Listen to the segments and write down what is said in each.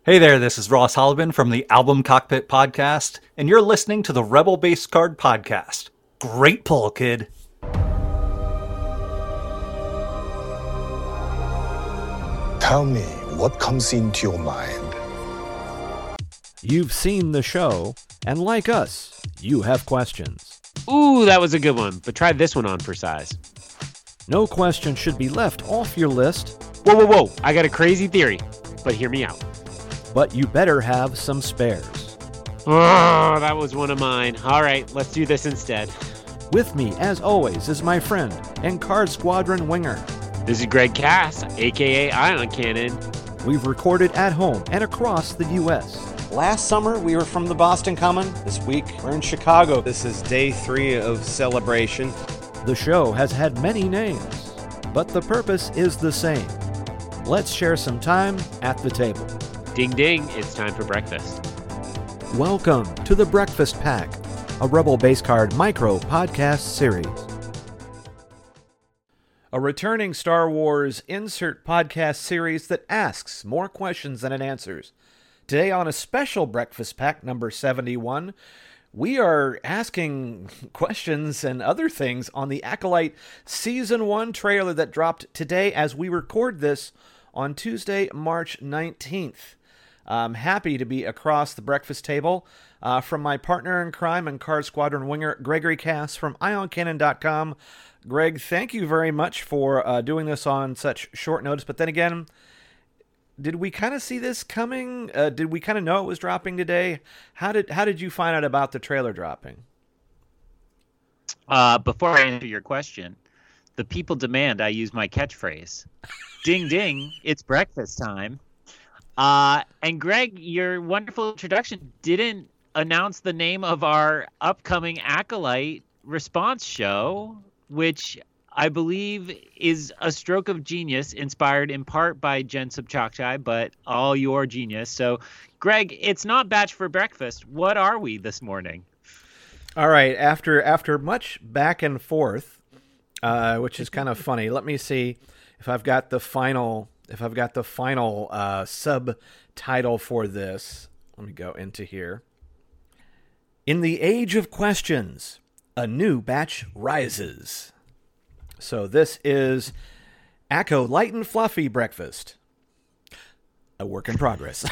Hey there, this is Ross Hollowman from the Album Cockpit Podcast, and you're listening to the Rebel Base Card Podcast. Great pull, kid. Tell me what comes into your mind. You've seen the show, and like us, you have questions. Ooh, that was a good one, but try this one on for size. No question should be left off your list. Whoa, I got a crazy theory, but hear me out. But you better have some spares. Oh, that was one of mine. All right, let's do this instead. With me, as always, is my friend and Card Squadron winger. This is Greg Cass, a.k.a. Ion Cannon. We've recorded at home and across the U.S. Last summer, we were from the Boston Common. This week, we're in Chicago. This is day 3 of celebration. The show has had many names, but the purpose is the same. Let's share some time at the table. Ding ding, it's time for breakfast. Welcome to the Breakfast Pack, a Rebel Base Card micro podcast series. A returning Star Wars insert podcast series that asks more questions than it answers. Today on a special Breakfast Pack number 71, we are asking questions and other things on the Acolyte Season 1 trailer that dropped today as we record this on Tuesday, March 19th. I'm happy to be across the breakfast table from my partner in crime and Card Squadron winger, Gregory Cass from IonCannon.com. Greg, thank you very much for doing this on such short notice. But then again, did we kind of see this coming? Did we kind of know it was dropping today? How did you find out about the trailer dropping? Before I answer your question, the people demand I use my catchphrase. Ding, ding, it's breakfast time. And Greg, your wonderful introduction didn't announce the name of our upcoming Acolyte response show, which I believe is a stroke of genius inspired in part by Jen Subchakchai, but all your genius. So, Greg, it's not Batch for Breakfast. What are we this morning? All right, after much back and forth, which is kind of funny, let me see if I've got the final subtitle for this. Let me go into here. In the age of questions, a new batch rises. So this is Acco Light and Fluffy Breakfast. A work in progress.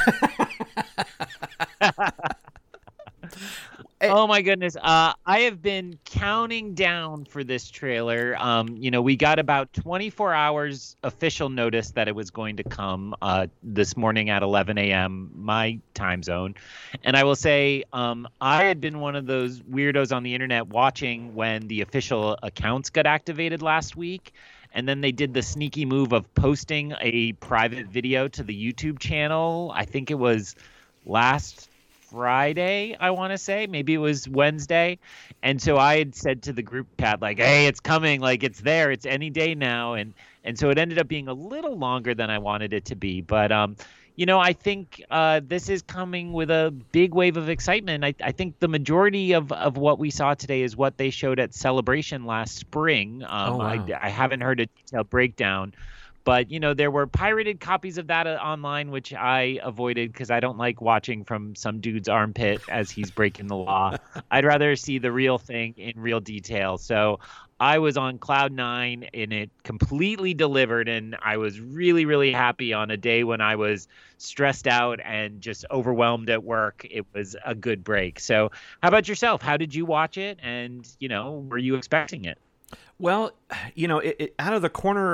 Oh my goodness. I have been counting down for this trailer. We got about 24 hours official notice that it was going to come this morning at 11 a.m. my time zone. And I will say I had been one of those weirdos on the internet watching when the official accounts got activated last week. And then they did the sneaky move of posting a private video to the YouTube channel. I think it was last Friday, I want to say. Maybe it was Wednesday. And so I had said to the group chat, like, hey, it's coming. Like, it's there. It's any day now. And so it ended up being a little longer than I wanted it to be. But, I think this is coming with a big wave of excitement. I think the majority of what we saw today is what they showed at Celebration last spring. Wow. I haven't heard a detailed breakdown. But, there were pirated copies of that online, which I avoided because I don't like watching from some dude's armpit as he's breaking the law. I'd rather see the real thing in real detail. So I was on cloud 9 and it completely delivered. And I was really, really happy on a day when I was stressed out and just overwhelmed at work. It was a good break. So how about yourself? How did you watch it? And, were you expecting it? Well, out of the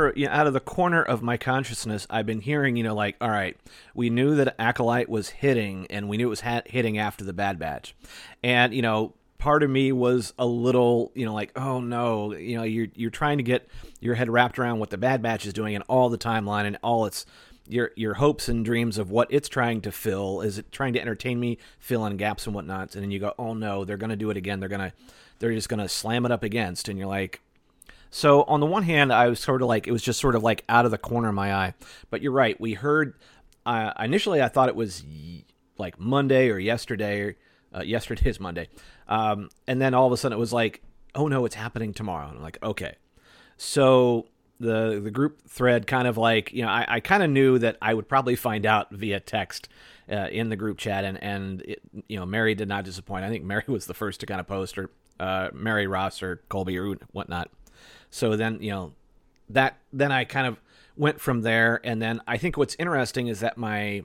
corner of my consciousness, I've been hearing, all right, we knew that Acolyte was hitting, and we knew it was hitting after the Bad Batch, and part of me was a little, like, oh no, you're trying to get your head wrapped around what the Bad Batch is doing and all the timeline and all its your hopes and dreams of what it's trying to fill. Is it trying to entertain me, fill in gaps and whatnot? And then you go, oh no, they're gonna do it again. They're just gonna slam it up against, and you're like. So on the one hand, I was sort of like, it was just sort of like out of the corner of my eye. But you're right. We heard, initially I thought it was like Monday or yesterday. Yesterday is Monday. And then all of a sudden it was like, oh no, it's happening tomorrow. And I'm like, okay. So the group thread kind of like, I kind of knew that I would probably find out via text in the group chat, and it, Mary did not disappoint. I think Mary was the first to kind of post, or Mary Ross or Colby or whatnot. So then, then I kind of went from there, and then I think what's interesting is that my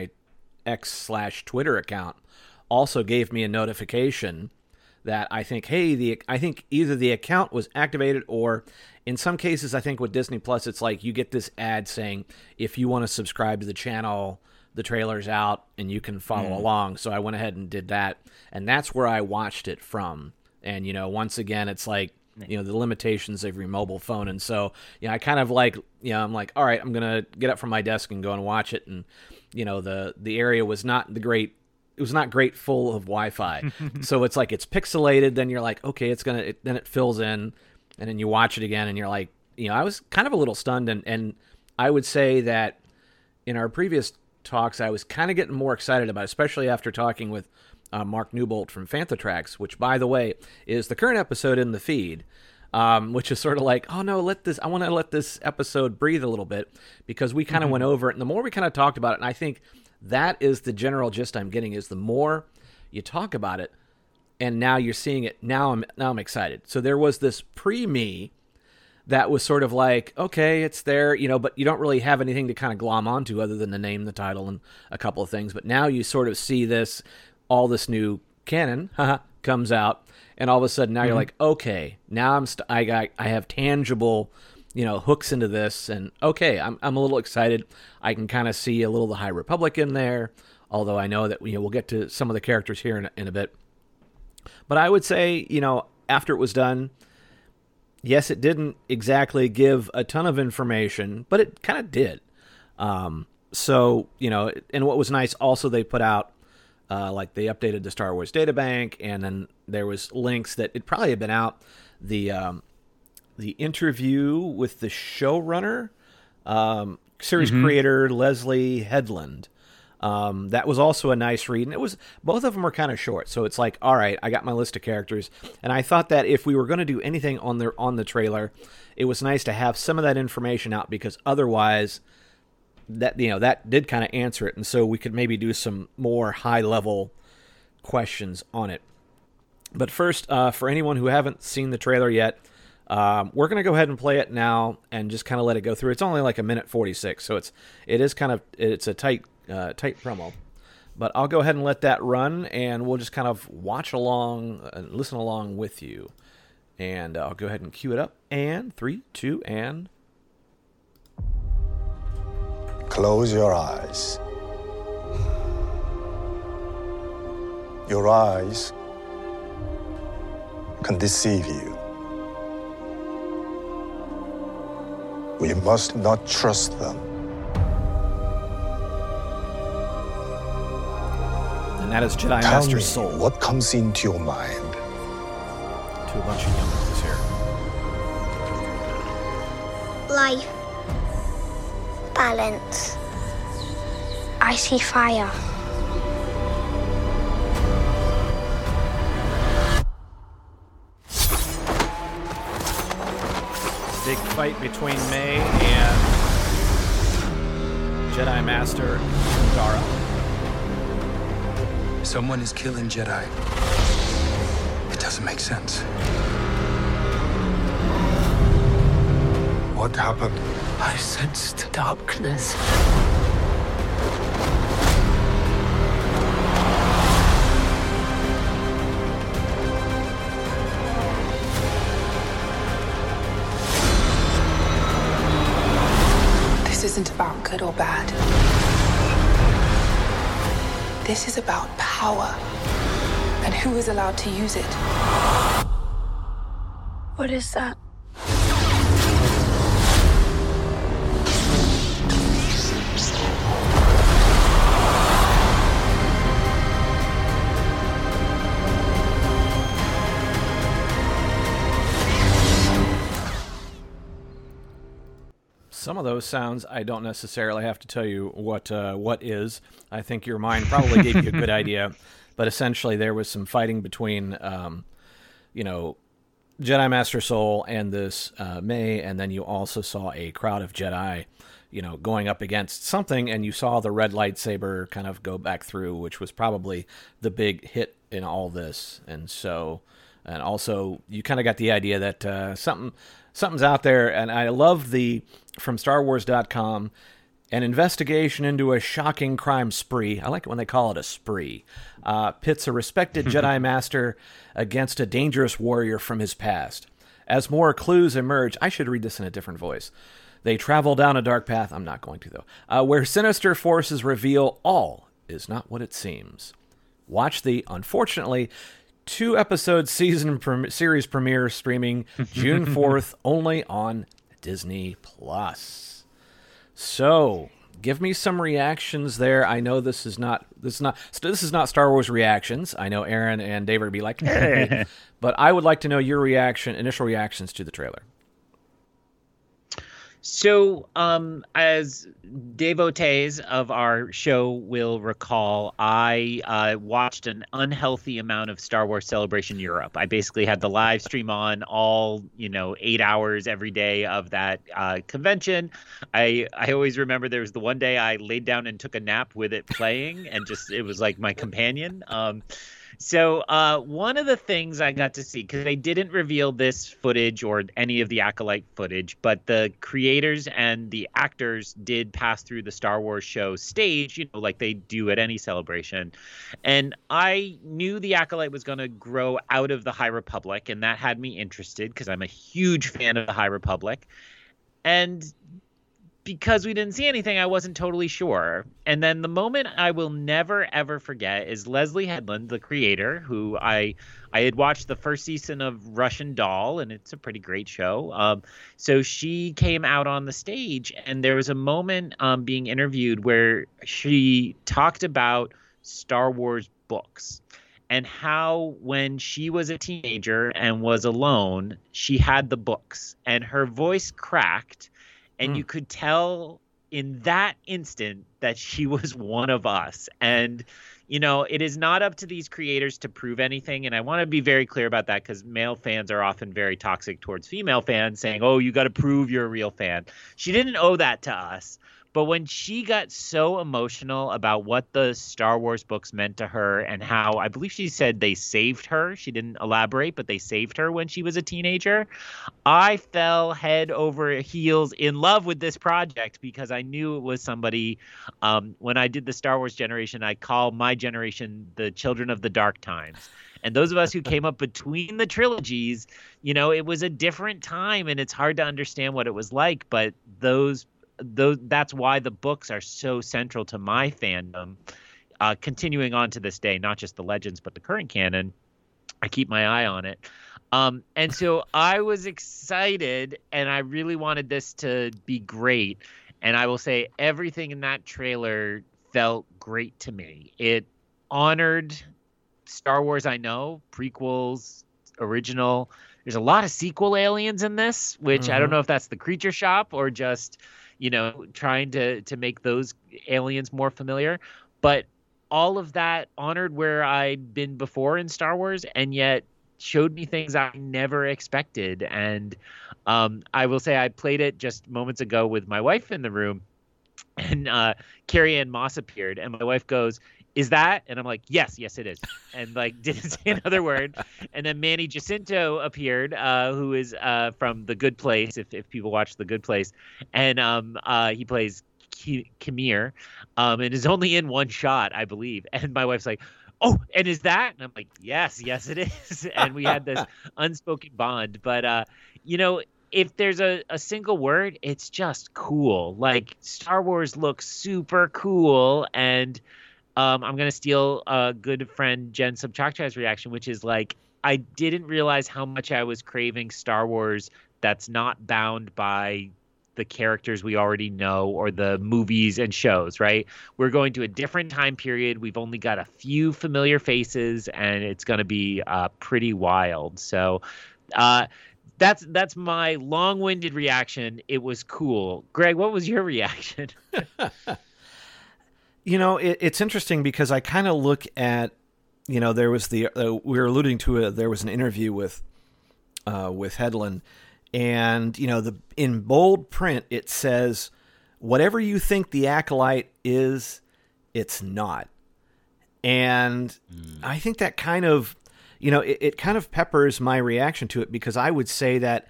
X/Twitter account also gave me a notification that I think, hey, I think either the account was activated, or in some cases, I think with Disney Plus, it's like you get this ad saying, if you want to subscribe to the channel, the trailer's out and you can follow along. So I went ahead and did that, and that's where I watched it from. And, once again, it's like, the limitations of your mobile phone. And so, I kind of like, I'm like, all right, I'm going to get up from my desk and go and watch it. And, the area was not it was not great full of Wi-Fi. So it's like, it's pixelated. Then you're like, okay, then it fills in, and then you watch it again and you're like, I was kind of a little stunned. And I would say that in our previous talks, I was kind of getting more excited about it, especially after talking with Mark Newbolt from Fantatrax, which, by the way, is the current episode in the feed, which is sort of like, oh no, I want to let this episode breathe a little bit, because we kind of went over it, and the more we kind of talked about it, and I think that is the general gist I'm getting, is the more you talk about it, and now you're seeing it, now I'm excited. So there was this pre-me that was sort of like, okay, it's there, but you don't really have anything to kind of glom onto other than the name, the title, and a couple of things. But now you sort of see all this new canon comes out, and all of a sudden now you're like, okay, now I have tangible, hooks into this, and okay, I'm a little excited. I can kind of see a little of the High Republic in there, although I know that we'll get to some of the characters here in a bit. But I would say, after it was done, yes, it didn't exactly give a ton of information, but it kind of did. So, and what was nice also, they put out, like they updated the Star Wars databank, and then there was links that it probably had been out. The interview with the showrunner, series creator Leslie Headland. That was also a nice read, and both of them were kind of short. So it's like, all right, I got my list of characters, and I thought that if we were going to do anything on the trailer, it was nice to have some of that information out, because otherwise, that did kind of answer it, and so we could maybe do some more high level questions on it. But first, for anyone who haven't seen the trailer yet, we're going to go ahead and play it now and just kind of let it go through. It's only like 1:46, so it's a tight promo. But I'll go ahead and let that run, and we'll just kind of watch along and listen along with you. And I'll go ahead and cue it up. And 3, 2, and... Close your eyes. Your eyes can deceive you. We must not trust them. And that is Jedi Tell Master me Soul. what comes into your mind. To a bunch of youngins here. Life. Balance. I see fire. Big fight between May and Jedi Master Dara. Someone is killing Jedi. It doesn't make sense. What happened? I sensed darkness. This isn't about good or bad. This is about power and who is allowed to use it. What is that? Some of those sounds, I don't necessarily have to tell you what is. I think your mind probably gave you a good idea. But essentially, there was some fighting between, Jedi Master Soul and this May, and then you also saw a crowd of Jedi going up against something, and you saw the red lightsaber kind of go back through, which was probably the big hit in all this. And also you kind of got the idea that something's out there. And I love from StarWars.com, an investigation into a shocking crime spree. I like it when they call it a spree. Pits a respected Jedi Master against a dangerous warrior from his past. As more clues emerge, I should read this in a different voice. They travel down a dark path, I'm not going to though, where sinister forces reveal all is not what it seems. Watch the, unfortunately, 2-episode series premiere streaming June 4th only on Disney+. So, give me some reactions there. I know this is not Star Wars reactions. I know Aaron and David would be like, hey, but I would like to know your initial reactions to the trailer. So, as devotees of our show will recall, I watched an unhealthy amount of Star Wars Celebration Europe. I basically had the live stream on all, 8 hours every day of that convention. I always remember there was the one day I laid down and took a nap with it playing, and it was like my companion. So one of the things I got to see, because they didn't reveal this footage or any of the Acolyte footage, but the creators and the actors did pass through the Star Wars show stage, like they do at any celebration. And I knew the Acolyte was going to grow out of the High Republic, and that had me interested because I'm a huge fan of the High Republic. And because we didn't see anything, I wasn't totally sure. And then the moment I will never, ever forget is Leslie Headland, the creator, who I had watched the first season of Russian Doll, and it's a pretty great show. So she came out on the stage, and there was a moment being interviewed where she talked about Star Wars books and how when she was a teenager and was alone, she had the books, and her voice cracked. And you could tell in that instant that she was one of us. And, it is not up to these creators to prove anything. And I want to be very clear about that, because male fans are often very toxic towards female fans, saying, oh, you got to prove you're a real fan. She didn't owe that to us. But when she got so emotional about what the Star Wars books meant to her and how, I believe she said they saved her. She didn't elaborate, but they saved her when she was a teenager. I fell head over heels in love with this project, because I knew it was somebody. When I did the Star Wars generation, I call my generation the children of the dark times. And those of us who came up between the trilogies, it was a different time, and it's hard to understand what it was like. But that's why the books are so central to my fandom, continuing on to this day, not just the Legends, but the current canon. I keep my eye on it. And so I was excited, and I really wanted this to be great. And I will say everything in that trailer felt great to me. It honored Star Wars I know, prequels, original. There's a lot of sequel aliens in this, which I don't know if that's the Creature Shop or just trying to make those aliens more familiar. But all of that honored where I'd been before in Star Wars, and yet showed me things I never expected. And I will say I played it just moments ago with my wife in the room, and Carrie Ann Moss appeared, and my wife goes, is that? And I'm like, yes, it is. And didn't say another word. And then Manny Jacinto appeared, who is from The Good Place, if people watch The Good Place. And he plays Kimir, and is only in one shot, I believe. And my wife's like, oh, and is that? And I'm like, yes, it is. And we had this unspoken bond. But, if there's a single word, it's just cool. Star Wars looks super cool. And I'm going to steal a good friend Jen Subchakchai's reaction, which is I didn't realize how much I was craving Star Wars that's not bound by the characters we already know or the movies and shows, right? We're going to a different time period. We've only got a few familiar faces, and it's going to be pretty wild. So that's my long-winded reaction. It was cool. Greg, what was your reaction? It's interesting because I kind of look at, there was we were alluding to it. There was an interview with Headland, and in bold print it says whatever you think the Acolyte is, it's not. And I think that kind of, it kind of peppers my reaction to it, because I would say that,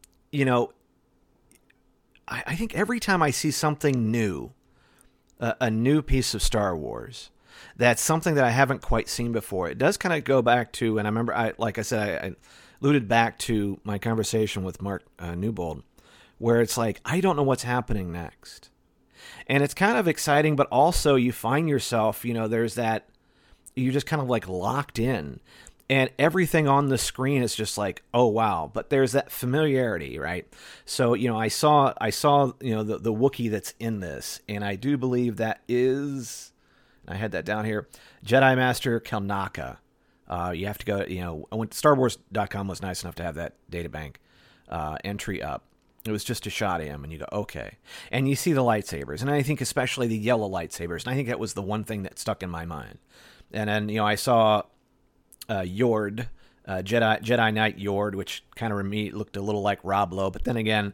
I think every time I see something new, a new piece of Star Wars, that's something that I haven't quite seen before, it does kind of go back to, and I remember, I alluded back to my conversation with Mark Newbold, where it's like, I don't know what's happening next. And it's kind of exciting, but also you find yourself, there's that, you're just kind of like locked in. And everything on the screen is just like, oh, wow. But there's that familiarity, right? So, I saw the Wookiee that's in this. And I do believe that is, I had that down here, Jedi Master Kelnaka. You have to go, StarWars.com was nice enough to have that databank entry up. It was just a shot of him, and you go, okay. And you see the lightsabers, and I think especially the yellow lightsabers, and I think that was the one thing that stuck in my mind. And then, I saw Yord, Jedi Knight Yord, which kind of looked a little like Rob Lowe. But then again,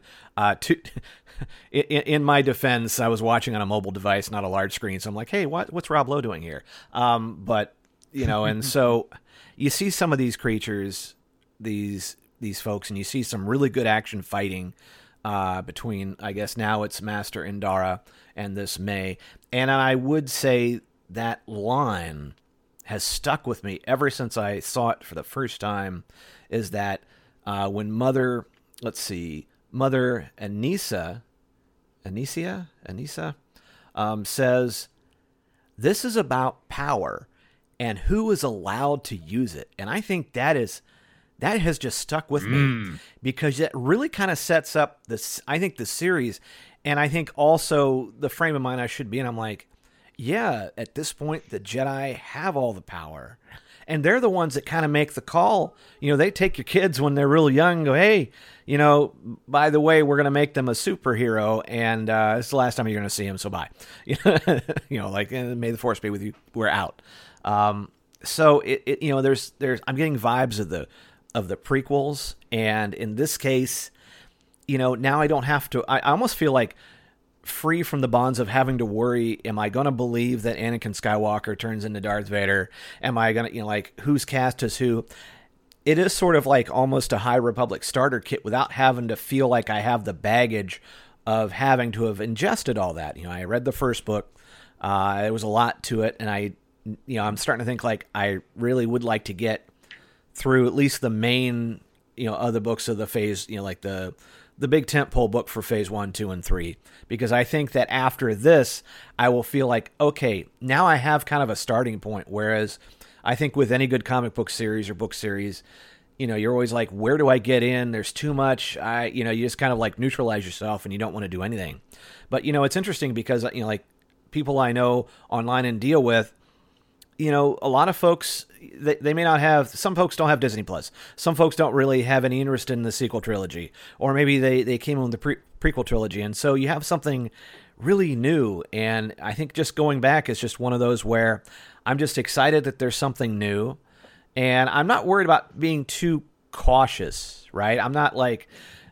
in my defense, I was watching on a mobile device, not a large screen, so I'm like, hey, what's Rob Lowe doing here? But and so you see some of these creatures, these folks, and you see some really good action fighting between, I guess now it's Master Indara and this May. And I would say that line has stuck with me ever since I saw it for the first time, is that when Mother Anissa says, this is about power and who is allowed to use it. And I think that has just stuck with me, because it really kind of sets up the series, and I think also the frame of mind I should be in. I'm like, yeah, at this point, the Jedi have all the power, and they're the ones that kind of make the call. They take your kids when they're really young and go, hey, by the way, we're going to make them a superhero, and it's the last time you're going to see him, so bye. May the Force be with you. We're out. So there's I'm getting vibes of the prequels, and in this case, now I don't have to. I almost feel like free from the bonds of having to worry, am I going to believe that Anakin Skywalker turns into Darth Vader? Am I going to, who's cast as who? It is sort of like almost a High Republic starter kit without having to feel like I have the baggage of having to have ingested all that. I read the first book. There was a lot to it, and I'm starting to think like I really would like to get through at least the main, other books of the phase, like the big tentpole book for phase 1, 2, and 3, because I think that after this, I will feel like, okay, now I have kind of a starting point. Whereas I think with any good comic book series or book series, you're always like, where do I get in? There's too much. You just kind of like neutralize yourself and you don't want to do anything. But, it's interesting because, like people I know online and deal with, a lot of folks, they may not have, some folks don't have Disney Plus. Some folks don't really have any interest in the sequel trilogy, or maybe they came on the prequel trilogy. And so you have something really new. And I think just going back is just one of those where I'm just excited that there's something new, and I'm not worried about being too cautious, right? I'm not like,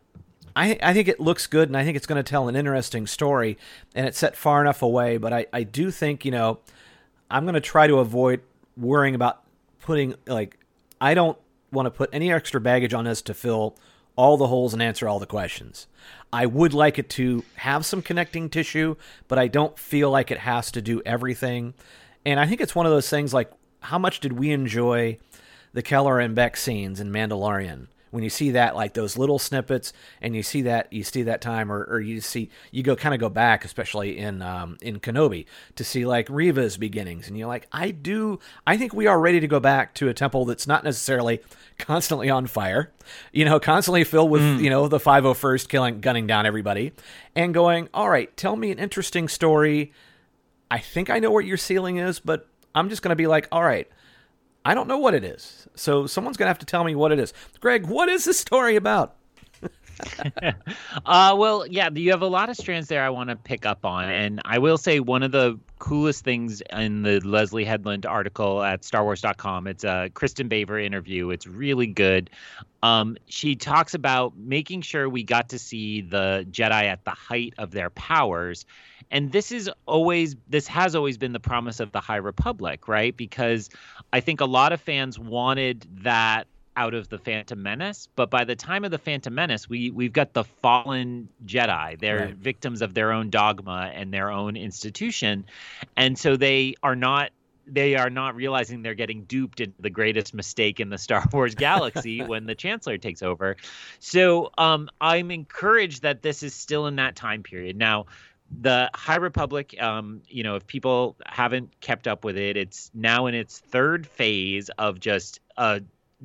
I think it looks good, and I think it's going to tell an interesting story, and it's set far enough away. But I do think, I'm going to try to avoid worrying about putting, I don't want to put any extra baggage on this to fill all the holes and answer all the questions. I would like it to have some connecting tissue, but I don't feel like it has to do everything. And I think it's one of those things like, how much did we enjoy the Keller and Beck scenes in Mandalorian? When you see that, like those little snippets, and you see that time, or you kind of go back, especially in Kenobi, to see like Reva's beginnings, and you're like, I think we are ready to go back to a temple that's not necessarily constantly on fire, constantly filled with the 501st gunning down everybody, and going, all right, tell me an interesting story. I think I know what your ceiling is, but I'm just going to be like, all right, I don't know what it is. So someone's going to have to tell me what it is. Greg, what is this story about? Well, yeah, you have a lot of strands there I want to pick up on. And I will say one of the coolest things in the Leslie Headland article at StarWars.com, it's a Kristen Baver interview. It's really good. She talks about making sure we got to see the Jedi at the height of their powers. And this has always been the promise of the High Republic, right? Because I think a lot of fans wanted that out of the Phantom Menace, but by the time of the Phantom Menace, we've got the fallen Jedi. They're victims of their own dogma and their own institution, and so they are not realizing they're getting duped into the greatest mistake in the Star Wars galaxy when the Chancellor takes over. So I'm encouraged that this is still in that time period. Now, the High Republic, if people haven't kept up with it, it's now in its third phase of just a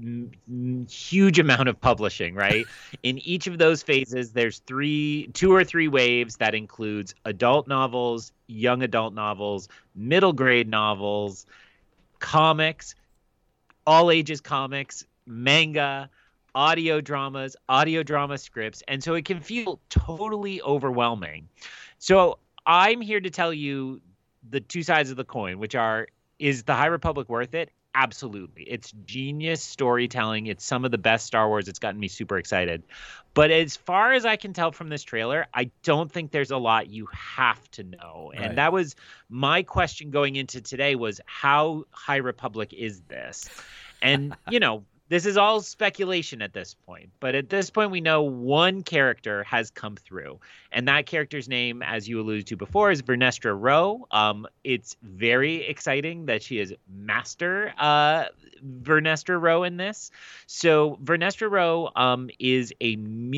huge amount of publishing, right? In each of those phases, there's two or three waves that includes adult novels, young adult novels, middle grade novels, comics, all ages comics, manga, audio drama scripts. And so it can feel totally overwhelming. So I'm here to tell you the two sides of the coin, which are, is the High Republic worth it? Absolutely. It's genius storytelling. It's some of the best Star Wars. It's gotten me super excited. But as far as I can tell from this trailer, I don't think there's a lot you have to know. And Right. that was my question going into today, was how High Republic is this? And, this is all speculation at this point. But at this point, we know one character has come through. And that character's name, as you alluded to before, is Vernestra Rowe. It's very exciting that she is Master Vernestra Rowe in this. So Vernestra Rowe is a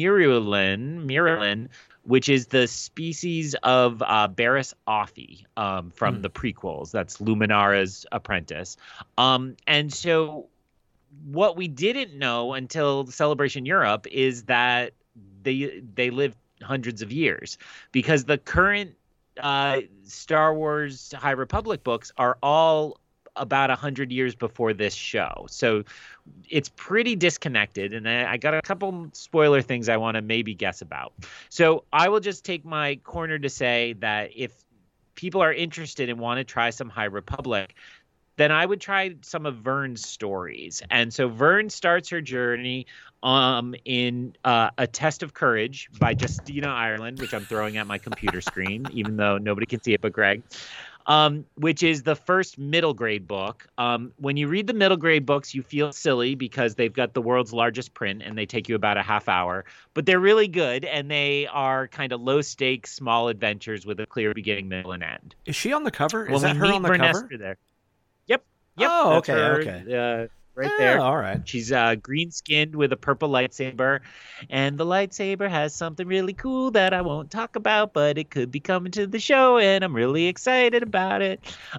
Mirulin, which is the species of Barriss Offee from the prequels. That's Luminara's apprentice. And so what we didn't know until Celebration Europe is that they live hundreds of years, because the current Star Wars High Republic books are all about 100 years before this show. So it's pretty disconnected. And I got a couple spoiler things I want to maybe guess about. So I will just take my corner to say that if people are interested and want to try some High Republic, then I would try some of Vern's stories. And so Vern starts her journey in A Test of Courage by Justina Ireland, which I'm throwing at my computer screen, even though nobody can see it but Greg, which is the first middle grade book. When you read the middle grade books, you feel silly because they've got the world's largest print and they take you about a half hour. But they're really good, and they are kind of low-stakes, small adventures with a clear beginning, middle, and end. Is she on the cover? Well, Is that we her on the meet cover? Vernestra there. Yep. Oh, that's okay, her, okay. Right there. All right. She's green-skinned with a purple lightsaber, and the lightsaber has something really cool that I won't talk about, but it could be coming to the show, and I'm really excited about it.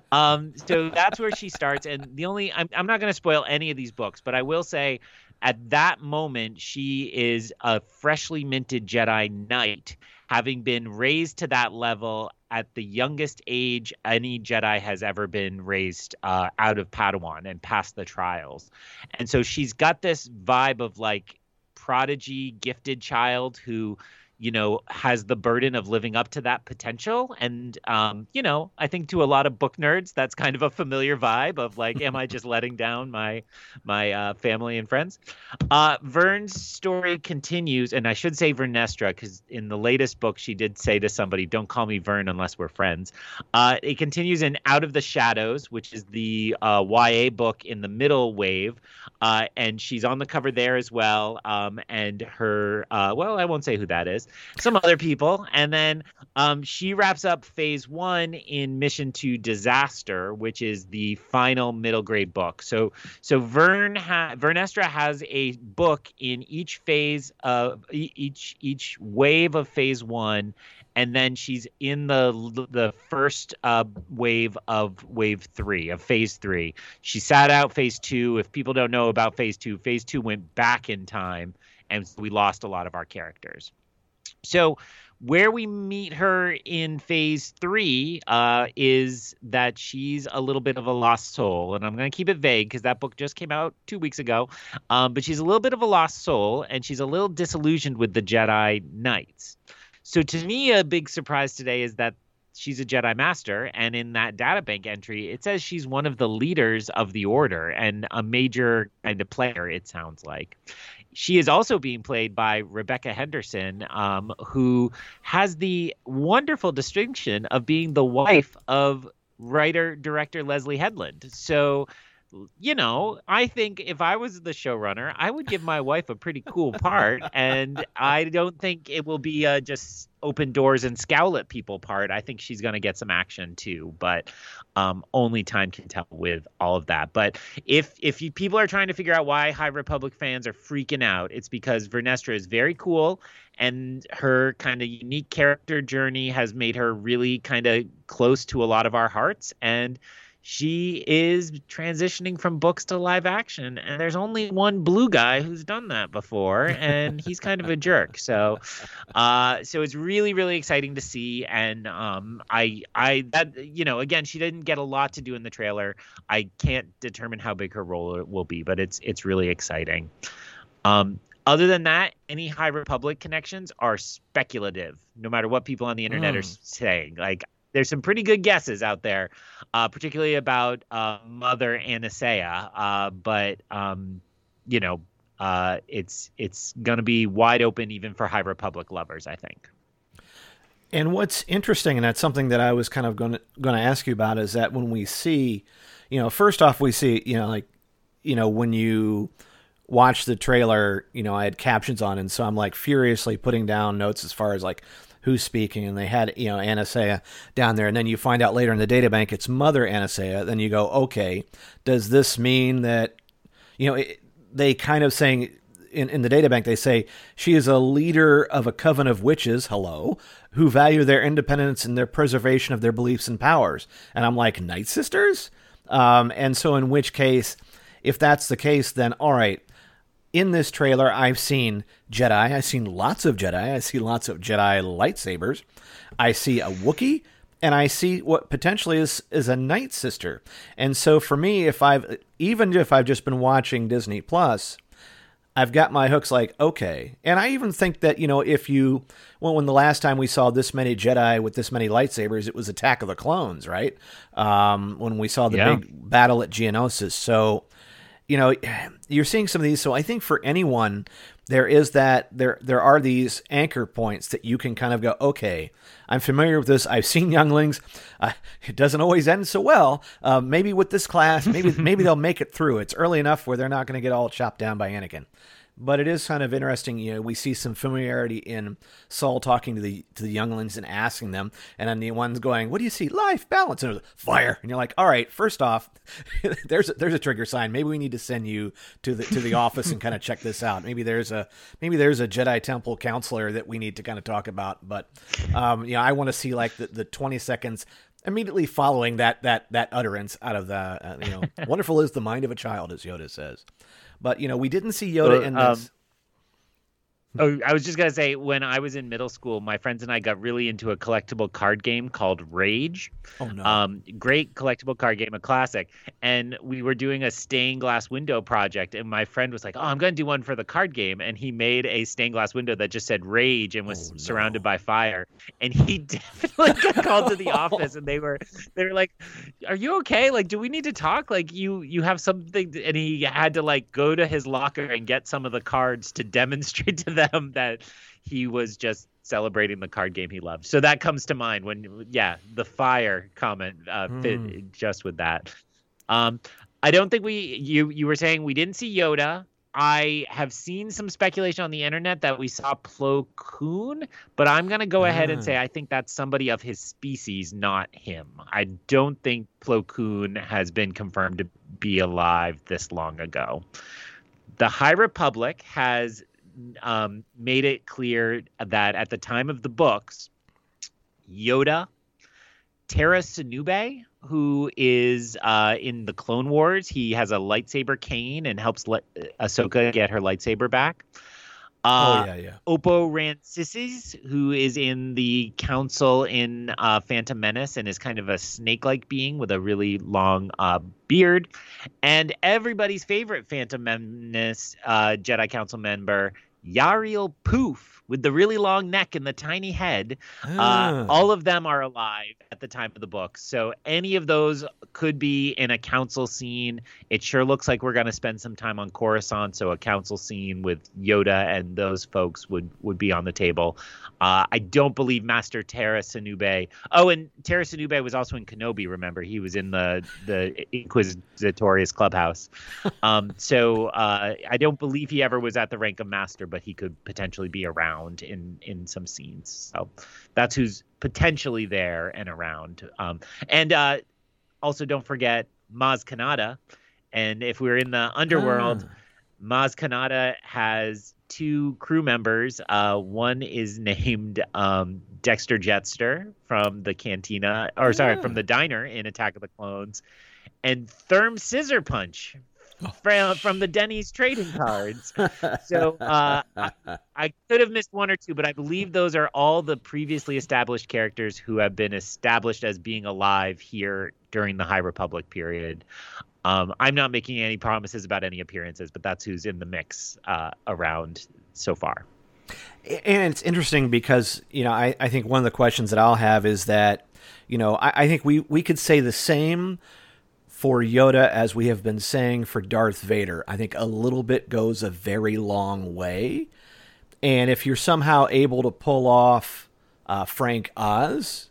So that's where she starts, and I'm not going to spoil any of these books, but I will say at that moment she is a freshly minted Jedi Knight, having been raised to that level at the youngest age any Jedi has ever been raised out of Padawan and past the trials. And so she's got this vibe of like prodigy, gifted child who, has the burden of living up to that potential. And, I think to a lot of book nerds, that's kind of a familiar vibe of like, am I just letting down my family and friends? Vern's story continues, and I should say Vernestra, because in the latest book, she did say to somebody, don't call me Vern unless we're friends. It continues in Out of the Shadows, which is the YA book in the middle wave. And she's on the cover there as well. And her, I won't say who that is. Some other people. And then she wraps up phase 1 in Mission to Disaster, which is the final middle grade book. So Vernestra has a book in each phase of each wave of phase 1. And then she's in the first wave of wave 3, of phase 3. She sat out phase 2. If people don't know about phase 2 went back in time, and we lost a lot of our characters. So Where we meet her in phase 3 is that she's a little bit of a lost soul. And I'm going to keep it vague because that book just came out 2 weeks ago. But she's a little bit of a lost soul, and she's a little disillusioned with the Jedi Knights. So to me, a big surprise today is that she's a Jedi Master. And in that databank entry, it says she's one of the leaders of the Order and a major kind of player, it sounds like. She is also being played by Rebecca Henderson, who has the wonderful distinction of being the wife of writer-director Leslie Headland. So, you know, I think if I was the showrunner, I would give my wife a pretty cool part. And I don't think it will be just open doors and scowl at people part. I think she's going to get some action too, but only time can tell with all of that. But if people are trying to figure out why High Republic fans are freaking out, it's because Vernestra is very cool, and her kind of unique character journey has made her really kind of close to a lot of our hearts. And she is transitioning from books to live action, and there's only one blue guy who's done that before, and he's kind of a jerk. So it's really, really exciting to see. And again, she didn't get a lot to do in the trailer. I can't determine how big her role will be, but it's really exciting. Other than that, any High Republic connections are speculative, no matter what people on the internet are saying. Like, there's some pretty good guesses out there, particularly about Mother Anastasia. But it's going to be wide open even for High Republic lovers, I think. And what's interesting, and that's something that I was kind of going to ask you about, is that when we see, first off, we see, when you watch the trailer, I had captions on, and so I'm like furiously putting down notes as far as like who's speaking, and they had, Anastasia down there, and then you find out later in the databank it's Mother Anastasia. Then you go, okay, does this mean that, they kind of saying in the databank, they say she is a leader of a coven of witches, who value their independence and their preservation of their beliefs and powers. And I'm like, Night Sisters? And so in which case, if that's the case, then all right, in this trailer, I've seen Jedi. I've seen lots of Jedi. I see lots of Jedi lightsabers. I see a Wookiee, and I see what potentially is a Night Sister. And so for me, even if I've just been watching Disney Plus, I've got my hooks like, okay. And I even think that, when the last time we saw this many Jedi with this many lightsabers, it was Attack of the Clones, right? When we saw the big battle at Geonosis. So, you're seeing some of these. So I think for anyone, there are these anchor points that you can kind of go, okay, I'm familiar with this. I've seen Younglings. It doesn't always end so well. Maybe with this class, maybe they'll make it through. It's early enough where they're not going to get all chopped down by Anakin. But it is kind of interesting. We see some familiarity in Saul talking to the younglings and asking them, and then the one's going, "What do you see? Life, balance, and fire." And you're like, "All right, first off, there's a trigger sign. Maybe we need to send you to the office and kind of check this out. Maybe there's a Jedi Temple counselor that we need to kind of talk about." But I want to see like the 20 seconds immediately following that utterance out of the wonderful is the mind of a child, as Yoda says. But, we didn't see Yoda in this. I was just going to say, when I was in middle school, my friends and I got really into a collectible card game called Rage. Oh, no. Great collectible card game, a classic. And we were doing a stained glass window project. And my friend was like, I'm going to do one for the card game. And he made a stained glass window that just said Rage and was surrounded by fire. And he definitely got called to the office. And they were like, "Are you okay? Like, do we need to talk? Like, you have something?" And he had to like go to his locker and get some of the cards to demonstrate to them that he was just celebrating the card game he loved. So that comes to mind when, the fire comment fit just with that. I don't think you were saying we didn't see Yoda. I have seen some speculation on the internet that we saw Plo Koon, but I'm going to go ahead and say I think that's somebody of his species, not him. I don't think Plo Koon has been confirmed to be alive this long ago. The High Republic has made it clear that at the time of the books, Yoda, Tera Sinube, who is in the Clone Wars, he has a lightsaber cane and helps Ahsoka get her lightsaber back. Oppo Rancisis, who is in the council in Phantom Menace and is kind of a snake-like being with a really long beard. And everybody's favorite Phantom Menace Jedi Council member, Yariel Poof, with the really long neck and the tiny head. All of them are alive at the time of the book. So any of those could be in a council scene. It sure looks like we're going to spend some time on Coruscant. So a council scene with Yoda and those folks would be on the table. I don't believe Master Tera Sinube. Oh, and Tera Sinube was also in Kenobi, remember? He was in the Inquisitorius Clubhouse. So I don't believe he ever was at the rank of Master, but he could potentially be around in some scenes. So that's who's potentially there and around. And also don't forget Maz Kanata. And if we're in the underworld, Maz Kanata has 2 crew members. One is named Dexter Jetster from the cantina, from the diner in Attack of the Clones, and Therm Scissor Punch from the Denny's trading cards. So I could have missed 1 or 2, but I believe those are all the previously established characters who have been established as being alive here during the High Republic period. I'm not making any promises about any appearances, but that's who's in the mix around so far. And it's interesting because, I think one of the questions that I'll have is that, I think we could say the same for Yoda as we have been saying for Darth Vader. I think a little bit goes a very long way. And if you're somehow able to pull off Frank Oz,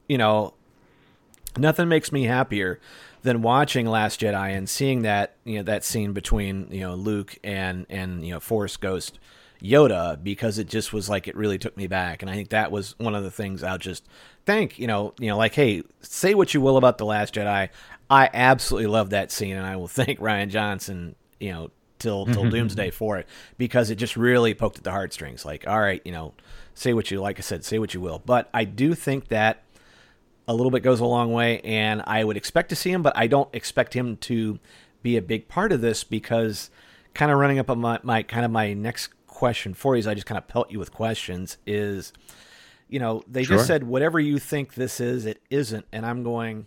nothing makes me happier than watching Last Jedi and seeing that, that scene between, Luke and Force Ghost Yoda, because it just was like, it really took me back. And I think that was one of the things I'll just thank, like, hey, say what you will about The Last Jedi. I absolutely love that scene, and I will thank Rian Johnson, till doomsday for it, because it just really poked at the heartstrings. Like, all right, say what you, like I said, say what you will. But I do think that a little bit goes a long way, and I would expect to see him, but I don't expect him to be a big part of this, because kind of running up on my next question for you, is I just kind of pelt you with questions, is, they just said, whatever you think this is, it isn't. And I'm going,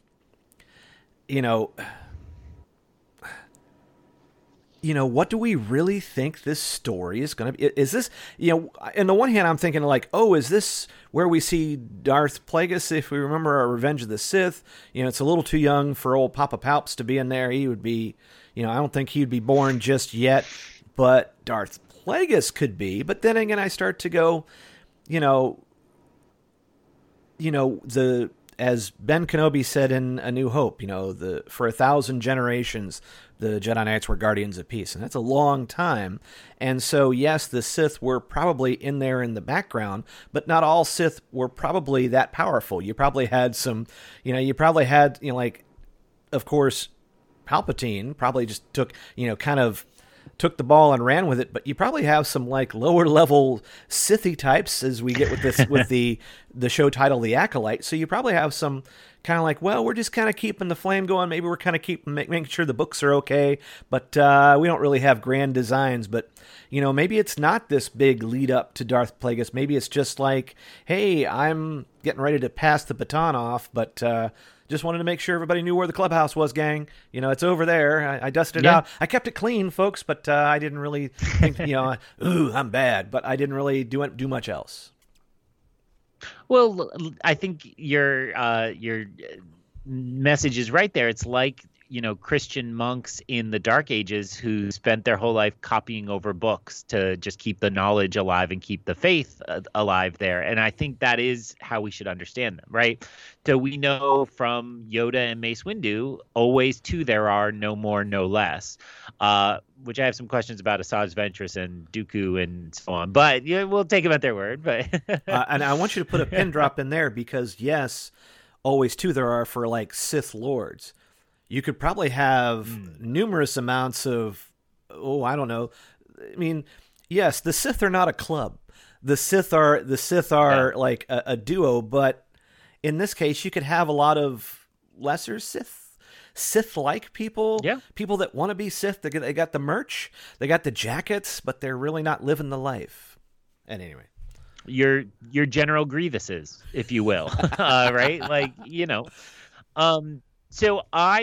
what do we really think this story is going to be? Is this, on the one hand, I'm thinking like, oh, is this where we see Darth Plagueis? If we remember our Revenge of the Sith, it's a little too young for old Papa Palps to be in there. He would be, I don't think he'd be born just yet, but Darth Plagueis could be. But then again, I start to go, as Ben Kenobi said in A New Hope, for 1,000 generations, the Jedi Knights were guardians of peace, and that's a long time. And so, yes, the Sith were probably in there in the background, but not all Sith were probably that powerful. You probably had some, of course, Palpatine probably just took the ball and ran with it, but you probably have some like lower level Sithy types, as we get with this with the show title The Acolyte. So you probably have some kind of like, well, we're just kind of keeping the flame going. Maybe we're kind of making sure the books are okay, but we don't really have grand designs. But maybe it's not this big lead up to Darth Plagueis. Maybe it's just like, hey, I'm getting ready to pass the baton off, but just wanted to make sure everybody knew where the clubhouse was, gang. It's over there. I dusted it out. I kept it clean, folks, but I didn't really think, ooh, I'm bad. But I didn't really do much else. Well, I think your message is right there. It's like, Christian monks in the Dark Ages who spent their whole life copying over books to just keep the knowledge alive and keep the faith alive there. And I think that is how we should understand them, right? So we know from Yoda and Mace Windu, always two there are, no more, no less, which I have some questions about Asajj Ventress and Dooku and so on. But we'll take them at their word. But and I want you to put a pin drop in there, because, yes, always two there are for, like, Sith Lords. You could probably have numerous amounts of, I don't know. I mean, yes, the Sith are not a club. The Sith are like a duo, but in this case, you could have a lot of lesser Sith-like people. Yeah. People that want to be Sith. They got the merch, they got the jackets, but they're really not living the life. anyway. Your General Grievuses, if you will, right? Like, So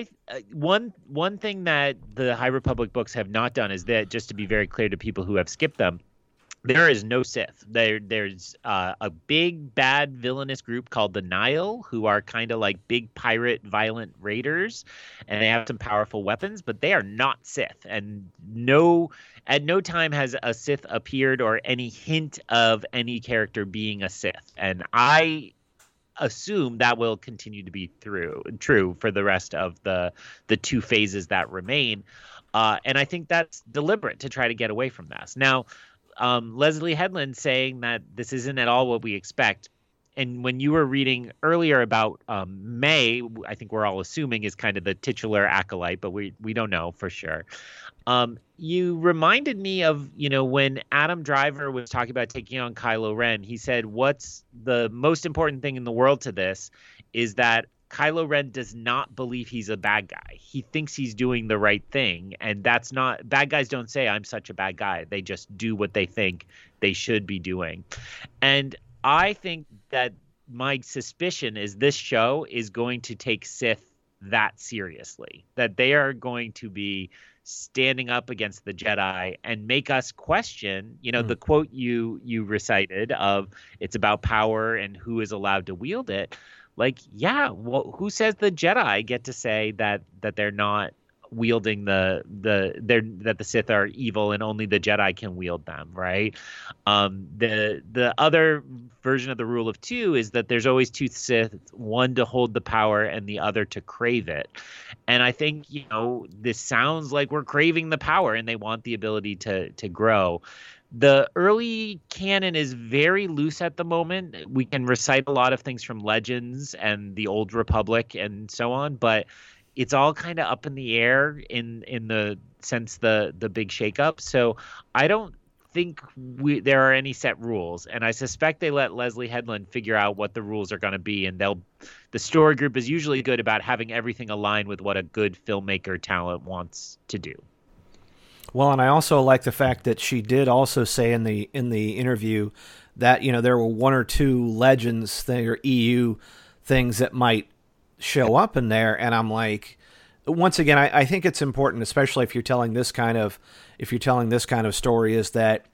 one thing that the High Republic books have not done is that, just to be very clear to people who have skipped them, there is no Sith. There's a big bad villainous group called the Nihil, who are kind of like big pirate violent raiders, and they have some powerful weapons, but they are not Sith. And at no time has a Sith appeared or any hint of any character being a Sith. And I assume that will continue to be true for the rest of the two phases that remain. And I think that's deliberate to try to get away from this. Now, Leslie Headland saying that this isn't at all what we expect. And when you were reading earlier about May, I think we're all assuming is kind of the titular acolyte, but we don't know for sure. You reminded me of, when Adam Driver was talking about taking on Kylo Ren, he said, what's the most important thing in the world to this is that Kylo Ren does not believe he's a bad guy. He thinks he's doing the right thing. And that's not, bad guys don't say, I'm such a bad guy. They just do what they think they should be doing. And I think that my suspicion is this show is going to take Sith that seriously, that they are going to be standing up against the Jedi and make us question, the quote you recited of it's about power and who is allowed to wield it. Like, yeah, well, who says the Jedi get to say that they're not wielding that the Sith are evil and only the Jedi can wield them, right? The other version of the rule of two is that there's always two Sith, one to hold the power and the other to crave it. And I think, this sounds like we're craving the power and they want the ability to grow. The early canon is very loose at the moment. We can recite a lot of things from Legends and the Old Republic and so on, but it's all kind of up in the air in the sense the big shakeup. So I don't think there are any set rules, and I suspect they let Leslie Headland figure out what the rules are going to be, and the story group is usually good about having everything align with what a good filmmaker talent wants to do. Well, and I also like the fact that she did also say in the interview that there were one or two Legends or EU things that might show up in there, and I'm like, once again, I think it's important, especially if you're telling this kind of story, is that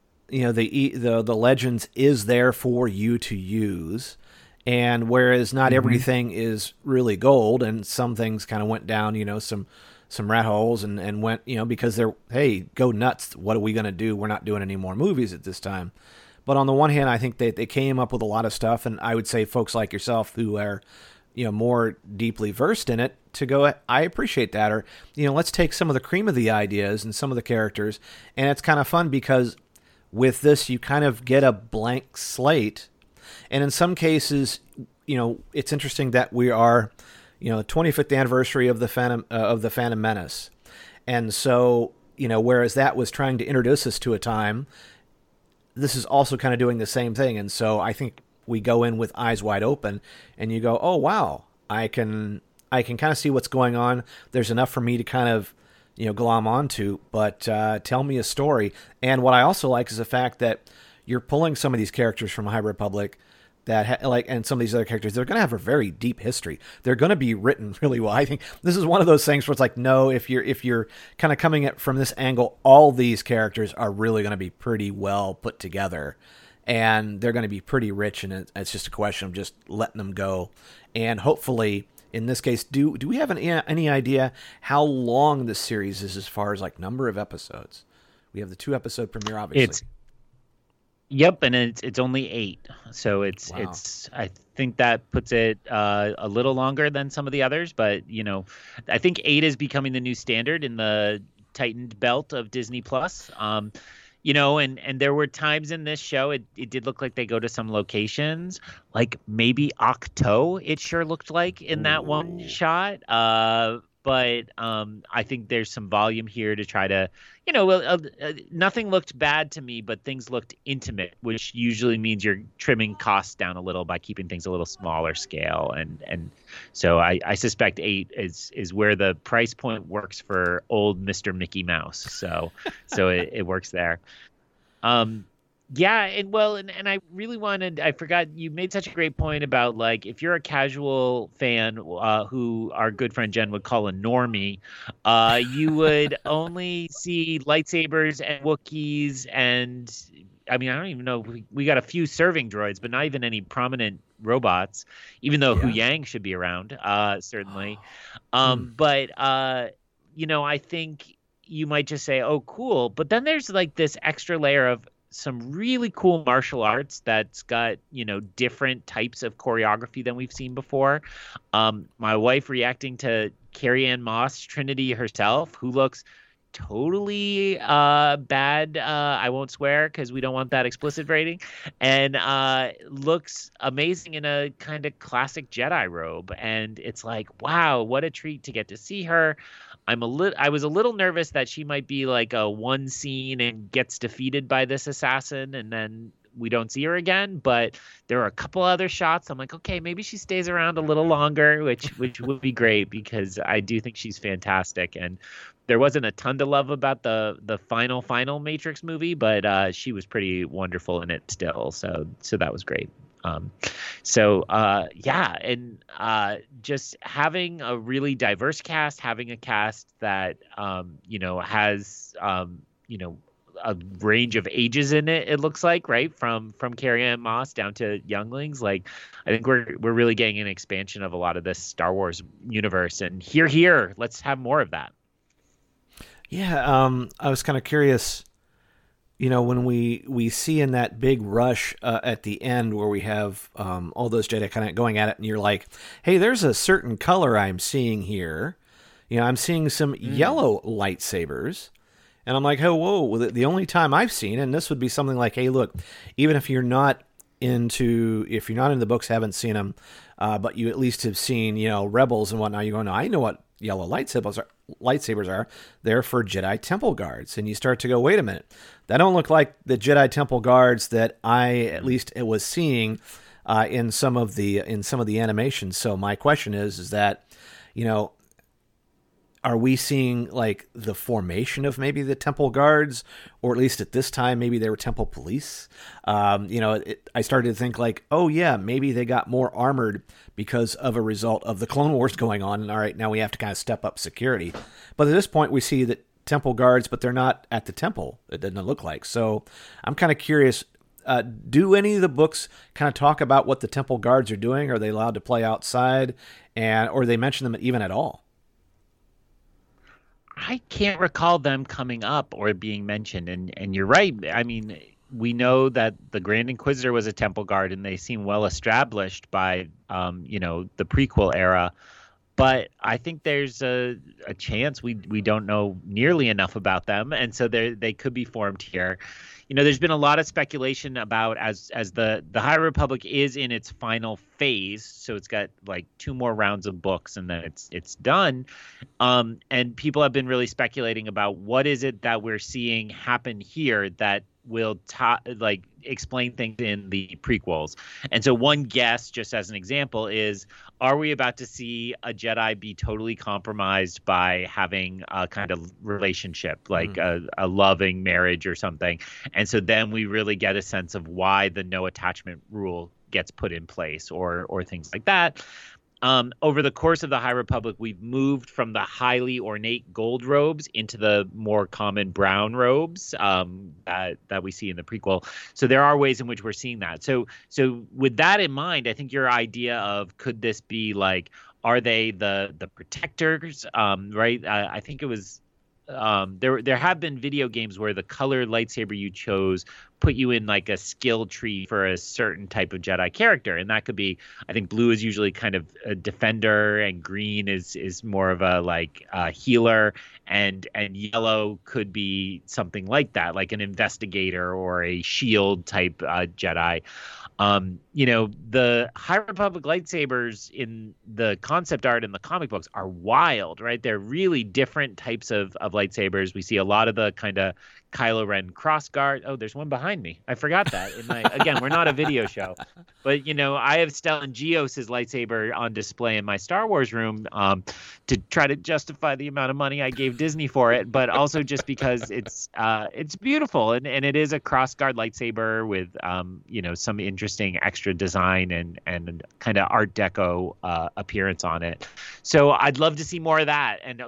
the Legends is there for you to use, and whereas not everything is really gold, and some things kind of went down, some rat holes and went, because they're, hey, go nuts. What are we going to do? We're not doing any more movies at this time. But on the one hand, I think they came up with a lot of stuff, and I would say folks like yourself who are, more deeply versed in it to go, I appreciate that. Or, let's take some of the cream of the ideas and some of the characters. And it's kind of fun because with this, you kind of get a blank slate. And in some cases, it's interesting that we are, 25th anniversary of the Phantom Menace. And so, whereas that was trying to introduce us to a time, this is also kind of doing the same thing. And so I think we go in with eyes wide open and you go, oh, wow, I can kind of see what's going on. There's enough for me to kind of, glom onto, but tell me a story. And what I also like is the fact that you're pulling some of these characters from High Republic that and some of these other characters, they're going to have a very deep history. They're going to be written really well. I think this is one of those things where it's like, no, if you're kind of coming at from this angle, all these characters are really going to be pretty well put together, and they're going to be pretty rich. And it's just a question of just letting them go. And hopefully, in this case, do we have any idea how long this series is as far as like number of episodes? We have the 2-episode premiere, obviously. Yep, and it's only 8, so it's I think that puts it a little longer than some of the others, but I think 8 is becoming the new standard in the tightened belt of Disney Plus. And there were times in this show it did look like they go to some locations, like maybe Ahch-To. It sure looked like in that one shot. But I think there's some volume here to try to, nothing looked bad to me, but things looked intimate, which usually means you're trimming costs down a little by keeping things a little smaller scale. And so I suspect 8 is where the price point works for old Mr. Mickey Mouse. So it works there. Yeah, and I really wanted, I forgot, you made such a great point about, like, if you're a casual fan, who our good friend Jen would call a normie, you would only see lightsabers and Wookiees and, I mean, I don't even know, we got a few serving droids, but not even any prominent robots, even though Hu Yang should be around, certainly. But, I think you might just say, oh, cool. But then there's like this extra layer of some really cool martial arts that's got, different types of choreography than we've seen before. My wife reacting to Carrie-Anne Moss, Trinity herself, who looks totally bad. I won't swear because we don't want that explicit rating, and looks amazing in a kind of classic Jedi robe. And it's like, wow, what a treat to get to see her. I was a little nervous that she might be like a one scene and gets defeated by this assassin and then we don't see her again, but there are a couple other shots. I'm like, okay, maybe she stays around a little longer, which would be great because I do think she's fantastic. And there wasn't a ton to love about the final Matrix movie, but she was pretty wonderful in it still. So that was great. Just having a really diverse cast, having a cast that has a range of ages in it. It looks like, right, from Carrie-Anne Moss down to younglings. Like, I think we're really getting an expansion of a lot of this Star Wars universe. And here, let's have more of that. Yeah, I was kind of curious. When we see in that big rush at the end where we have all those Jedi kind of going at it, and you're like, hey, there's a certain color I'm seeing here. I'm seeing some yellow lightsabers. And I'm like, oh, whoa, the only time I've seen, and this would be something like, hey, look, even if you're not into the books, haven't seen them, but you at least have seen, Rebels and whatnot, you're going, no, I know what yellow lightsabers are. They're for Jedi Temple Guards. And you start to go, wait a minute, that don't look like the Jedi Temple Guards that I at least was seeing in some of the animations. So my question is that, are we seeing like the formation of maybe the Temple Guards, or at least at this time, maybe they were Temple Police? I started to think like, oh yeah, maybe they got more armored because of a result of the Clone Wars going on. And all right, now we have to kind of step up security. But at this point, we see that Temple Guards, but they're not at the temple. It doesn't look like. So I'm kind of curious. Do any of the books kind of talk about what the Temple Guards are doing? Are they allowed to play outside, or they mention them even at all? I can't recall them coming up or being mentioned. And you're right. I mean, we know that the Grand Inquisitor was a Temple Guard, and they seem well established by, the prequel era. But I think there's a chance we don't know nearly enough about them, and so they could be formed here. There's been a lot of speculation about as the High Republic is in its final phase, so it's got like 2 more rounds of books and then it's done. And people have been really speculating about what is it that we're seeing happen here that will explain things in the prequels. And so one guess, just as an example, is, are we about to see a Jedi be totally compromised by having a kind of relationship, like a loving marriage or something? And so then we really get a sense of why the no attachment rule gets put in place, or things like that. Over the course of the High Republic, we've moved from the highly ornate gold robes into the more common brown robes that we see in the prequel. So there are ways in which we're seeing that. So with that in mind, I think your idea of, could this be like, are they the protectors? Right? I think it was there have been video games where the color lightsaber you chose put you in like a skill tree for a certain type of Jedi character, and that could be, I think blue is usually kind of a defender, and green is more of a healer, and yellow could be something like that, like an investigator or a shield type Jedi. The High Republic lightsabers in the concept art in the comic books are wild, right? They're really different types of lightsabers. We see a lot of the kind of Kylo Ren crossguard. Oh, there's one behind me. I forgot that. Again, we're not a video show, but I have Stellan Gios's lightsaber on display in my Star Wars room to try to justify the amount of money I gave Disney for it, but also just because it's beautiful and it is a crossguard lightsaber with some interesting extra design and kind of Art Deco appearance on it. So I'd love to see more of that. And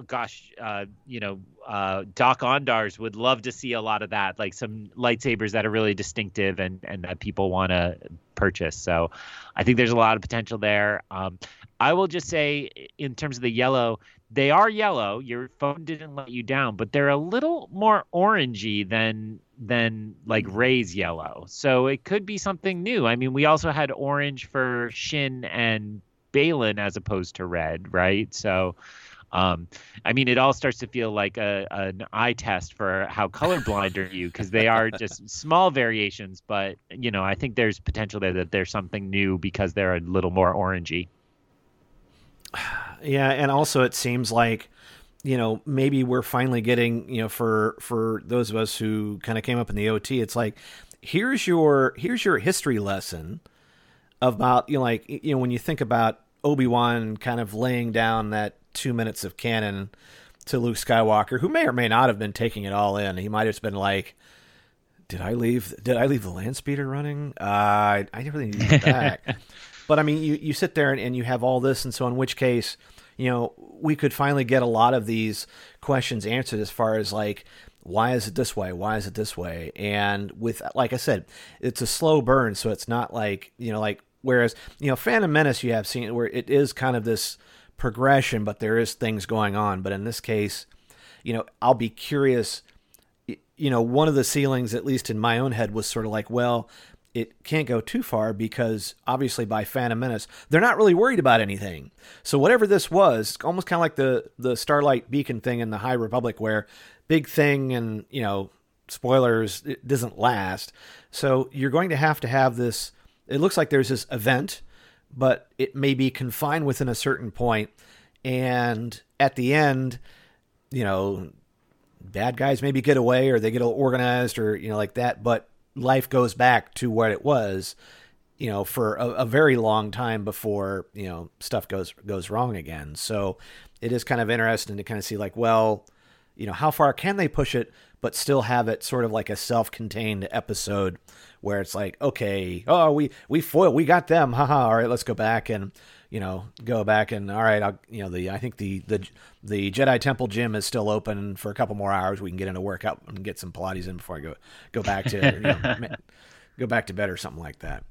Doc Ondars would love to see a lot of that, like some lightsabers that are really distinctive and that people want to purchase. So I think there's a lot of potential there. I will just say, in terms of the yellow, they are yellow. Your phone didn't let you down, but they're a little more orangey than like Rey's yellow. So it could be something new. I mean, we also had orange for Shin and Balin as opposed to red, right? So it all starts to feel like an eye test for how colorblind are you, because they are just small variations. But, I think there's potential there that there's something new because they're a little more orangey. Yeah, and also it seems like, maybe we're finally getting, for those of us who kind of came up in the OT, it's like, here's your history lesson about, when you think about Obi-Wan kind of laying down that 2 minutes of canon to Luke Skywalker, who may or may not have been taking it all in. He might have just been like, did I leave the land speeder running? I really need to get back. But I mean, you sit there and you have all this, and so in which case, we could finally get a lot of these questions answered as far as like, why is it this way? Why is it this way? And with, like I said, it's a slow burn, so it's not like, whereas, Phantom Menace you have seen where it is kind of this progression, but there is things going on. But in this case, I'll be curious, one of the ceilings, at least in my own head, was sort of like, well, it can't go too far because obviously by Phantom Menace, they're not really worried about anything. So whatever this was, almost kind of like the Starlight Beacon thing in the High Republic where big thing and, spoilers, it doesn't last. So you're going to have this, it looks like there's this event, but it may be confined within a certain point. And at the end, bad guys maybe get away or they get organized or, like that. But life goes back to what it was, for a very long time before, stuff goes wrong again. So it is kind of interesting to kind of see like, well, how far can they push it, but still have it sort of like a self-contained episode where it's like, okay, oh, we got them. Haha. All right, let's go back and, all right. I think the Jedi Temple gym is still open for a couple more hours. We can get in a workout and get some Pilates in before I go back to, go back to bed or something like that.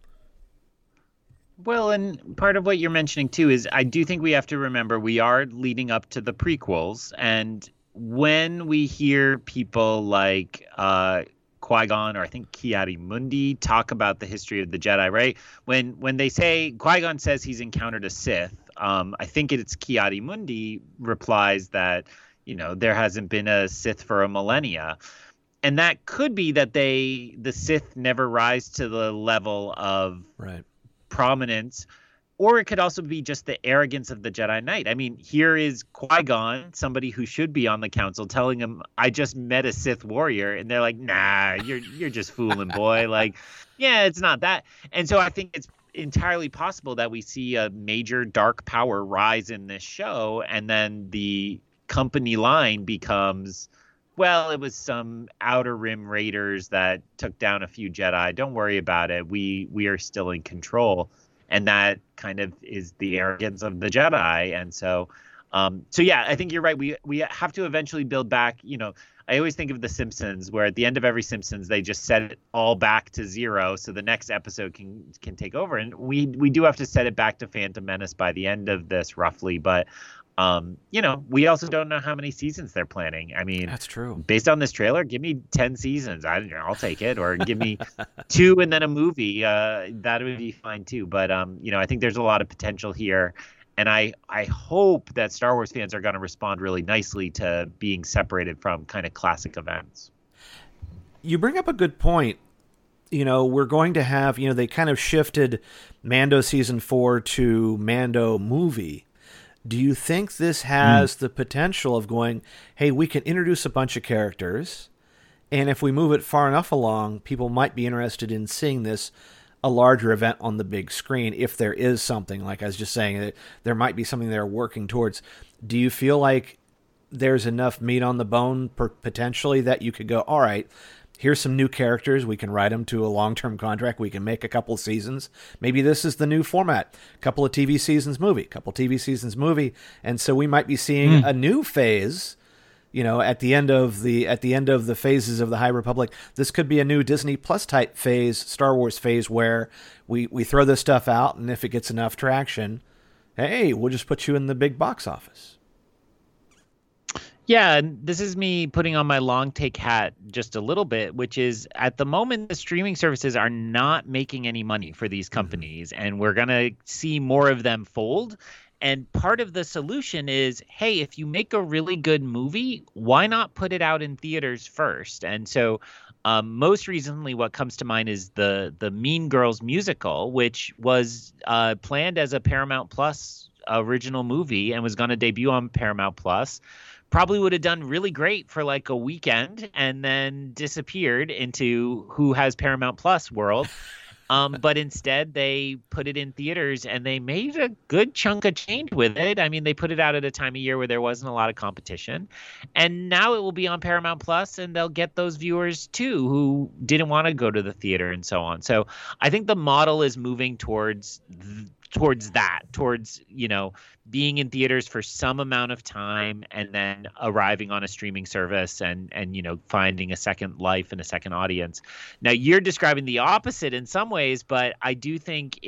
Well, and part of what you're mentioning too is I do think we have to remember we are leading up to the prequels, and when we hear people like Qui-Gon or I think Ki-Adi-Mundi talk about the history of the Jedi, right? When they say Qui-Gon says he's encountered a Sith, I think it's Ki-Adi-Mundi replies that, there hasn't been a Sith for a millennia. And that could be that the Sith never rise to the level of prominence. Or it could also be just the arrogance of the Jedi Knight. I mean, here is Qui-Gon, somebody who should be on the council, telling him, I just met a Sith warrior. And they're like, nah, you're just fooling, boy. Like, yeah, it's not that. And so I think it's entirely possible that we see a major dark power rise in this show. And then the company line becomes, well, it was some Outer Rim raiders that took down a few Jedi. Don't worry about it. We are still in control. And that kind of is the arrogance of the Jedi. And so yeah, I think you're right. We have to eventually build back. I always think of The Simpsons, where at the end of every Simpsons, they just set it all back to zero. So the next episode can take over. And we do have to set it back to Phantom Menace by the end of this roughly. But, we also don't know how many seasons they're planning. I mean, that's true. Based on this trailer, give me 10 seasons. I'll take it. Or give me 2 and then a movie. That would be fine too. But, I think there's a lot of potential here. And I hope that Star Wars fans are going to respond really nicely to being separated from kind of classic events. You bring up a good point. We're going to have, they kind of shifted Mando season 4 to Mando movie. Do you think this has the potential of going, hey, we can introduce a bunch of characters And if we move it far enough along, people might be interested in seeing this, a larger event on the big screen, if there is something, like I was just saying, that there might be something they're working towards. Do you feel like there's enough meat on the bone potentially that you could go, all right, here's some new characters, we can write them to a long-term contract, we can make a couple of seasons, maybe this is the new format, couple of TV seasons movie, and so we might be seeing a new phase, at the end of the phases of the High Republic. This could be a new Disney Plus type phase, Star Wars phase, where we throw this stuff out, and if it gets enough traction, hey, we'll just put you in the big box office. Yeah, and this is me putting on my long take hat just a little bit, which is at the moment, the streaming services are not making any money for these companies, and we're going to see more of them fold. And part of the solution is, hey, if you make a really good movie, why not put it out in theaters first? And so most recently, what comes to mind is the Mean Girls musical, which was planned as a Paramount Plus original movie and was going to debut on Paramount Plus. Probably would have done really great for like a weekend and then disappeared into who has Paramount Plus world. But instead, they put it in theaters and they made a good chunk of change with it. I mean, they put it out at a time of year where there wasn't a lot of competition. And now it will be on Paramount Plus, and they'll get those viewers too who didn't want to go to the theater and so on. So I think the model is moving towards that, being in theaters for some amount of time and then arriving on a streaming service and finding a second life and a second audience. Now, you're describing the opposite in some ways, but I do think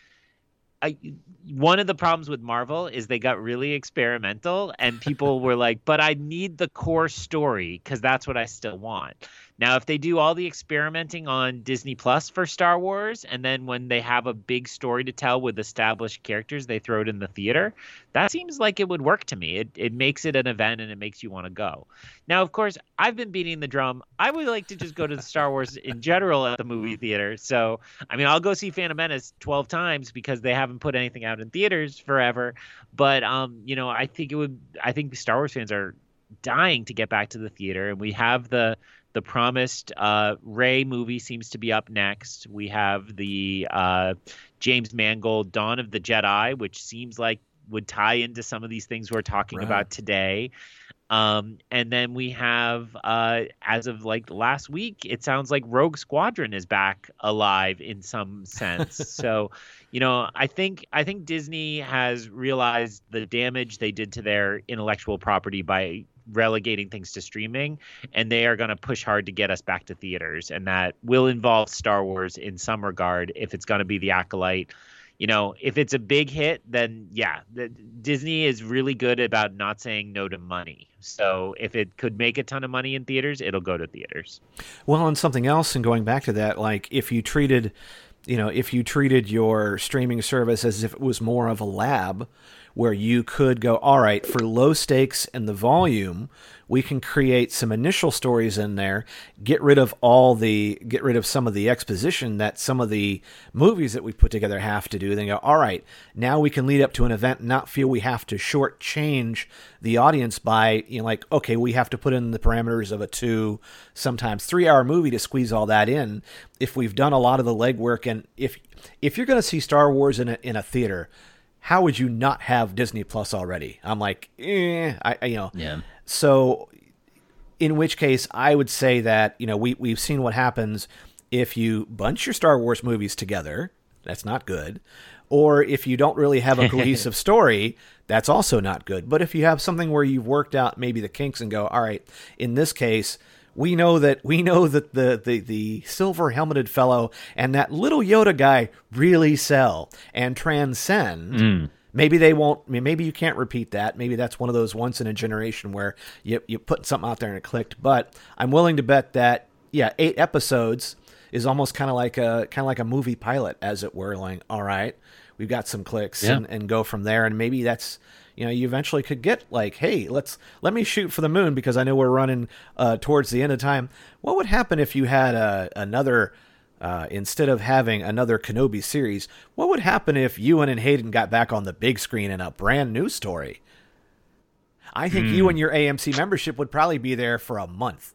one of the problems with Marvel is they got really experimental and people were like, but I need the core story because that's what I still want. Now, if they do all the experimenting on Disney Plus for Star Wars, and then when they have a big story to tell with established characters, they throw it in the theater, that seems like it would work to me. It makes it an event and it makes you want to go. Now, of course, I've been beating the drum. I would like to just go to the Star Wars in general at the movie theater. So, I mean, I'll go see Phantom Menace 12 times because they haven't put anything out in theaters forever. But, I think Star Wars fans are dying to get back to the theater, and we have the promised Rey movie seems to be up next. We have the James Mangold Dawn of the Jedi, which seems like would tie into some of these things we're talking about today. And then we have, as of like last week, it sounds like Rogue Squadron is back alive in some sense. So, I think Disney has realized the damage they did to their intellectual property by relegating things to streaming, and they are going to push hard to get us back to theaters, and that will involve Star Wars in some regard if it's going to be the Acolyte. If it's a big hit, then Disney is really good about not saying no to money. So if it could make a ton of money in theaters, it'll go to theaters. Well, and something else, and going back to that, like if you treated your streaming service as if it was more of a lab where you could go, all right, for low stakes and the volume, we can create some initial stories in there, get rid of some of the exposition that some of the movies that we put together have to do. Then go, all right, now we can lead up to an event and not feel we have to shortchange the audience by, okay, we have to put in the parameters of a 2, sometimes 3-hour movie to squeeze all that in. If we've done a lot of the legwork, and if you're going to see Star Wars in a theater, how would you not have Disney Plus already? I'm like, Yeah. So, in which case, I would say that we've seen what happens if you bunch your Star Wars movies together. That's not good. Or if you don't really have a cohesive story, that's also not good. But if you have something where you've worked out maybe the kinks and go, all right, in this case, we know that the silver helmeted fellow and that little Yoda guy really sell and transcend. Maybe they won't. Maybe you can't repeat that. Maybe that's one of those once in a generation where you put something out there and it clicked. But I'm willing to bet that 8 episodes is almost kind of like a movie pilot, as it were. Like, all right, we've got some clicks and go from there. And maybe that's. You eventually could get like, hey, let me shoot for the moon because I know we're running towards the end of time. What would happen if you had another, instead of having another Kenobi series, what would happen if Ewan and Hayden got back on the big screen in a brand new story? I think you and your AMC membership would probably be there for a month.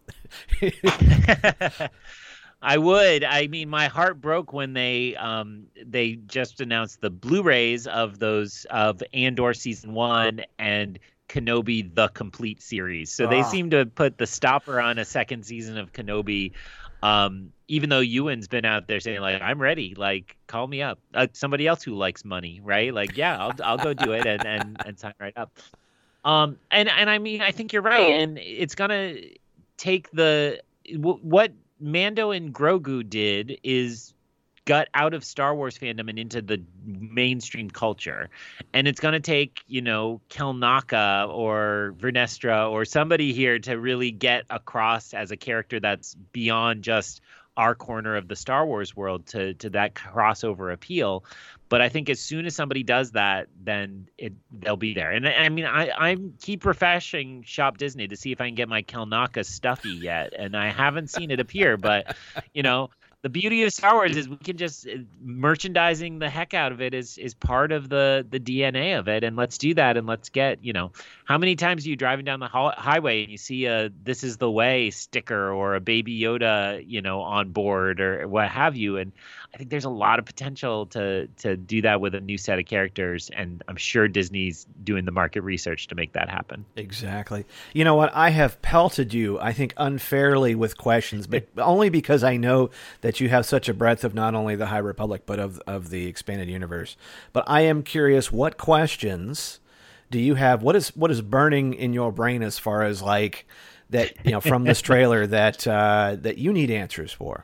I would. I mean, my heart broke when they just announced the Blu-rays of Andor season 1 and Kenobi the complete series. So they seem to put the stopper on a second season of Kenobi. Even though Ewan's been out there saying like, I'm ready, like call me up. Somebody else who likes money, right? Like, yeah, I'll go do it and sign right up. And I mean, I think you're right, and it's gonna take what Mando and Grogu did is got out of Star Wars fandom and into the mainstream culture. And it's going to take, Kelnaka or Vernestra or somebody here to really get across as a character that's beyond just our corner of the Star Wars world to that crossover appeal. But I think as soon as somebody does that, then they'll be there. And I mean, I keep refreshing Shop Disney to see if I can get my Kelnaka stuffy yet. And I haven't seen it appear, but the beauty of Star Wars is we can just merchandising the heck out of it is part of the DNA of it. And let's do that. And let's get, how many times are you driving down the highway and you see a "This is the way" sticker or a Baby Yoda, on board or what have you. And I think there's a lot of potential to do that with a new set of characters. And I'm sure Disney's doing the market research to make that happen. Exactly. You know what? I have pelted you, I think, unfairly with questions, but only because I know that you have such a breadth of not only the High Republic, but of the expanded universe. But I am curious, what questions do you have? What is burning in your brain as far as like that, from this trailer that you need answers for?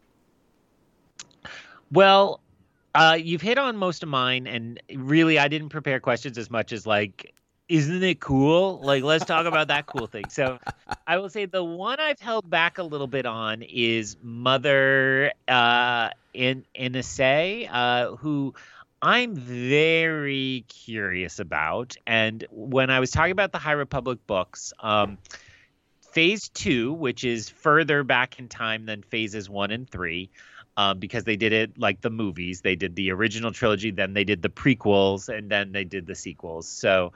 Well, you've hit on most of mine, and really I didn't prepare questions as much as like, isn't it cool? Like, let's talk about that cool thing. So I will say the one I've held back a little bit on is Mother Inese, who I'm very curious about. And when I was talking about the High Republic books, Phase 2, which is further back in time than Phases 1 and 3, because they did it like the movies. They did the original trilogy, then they did the prequels, and then they did the sequels. So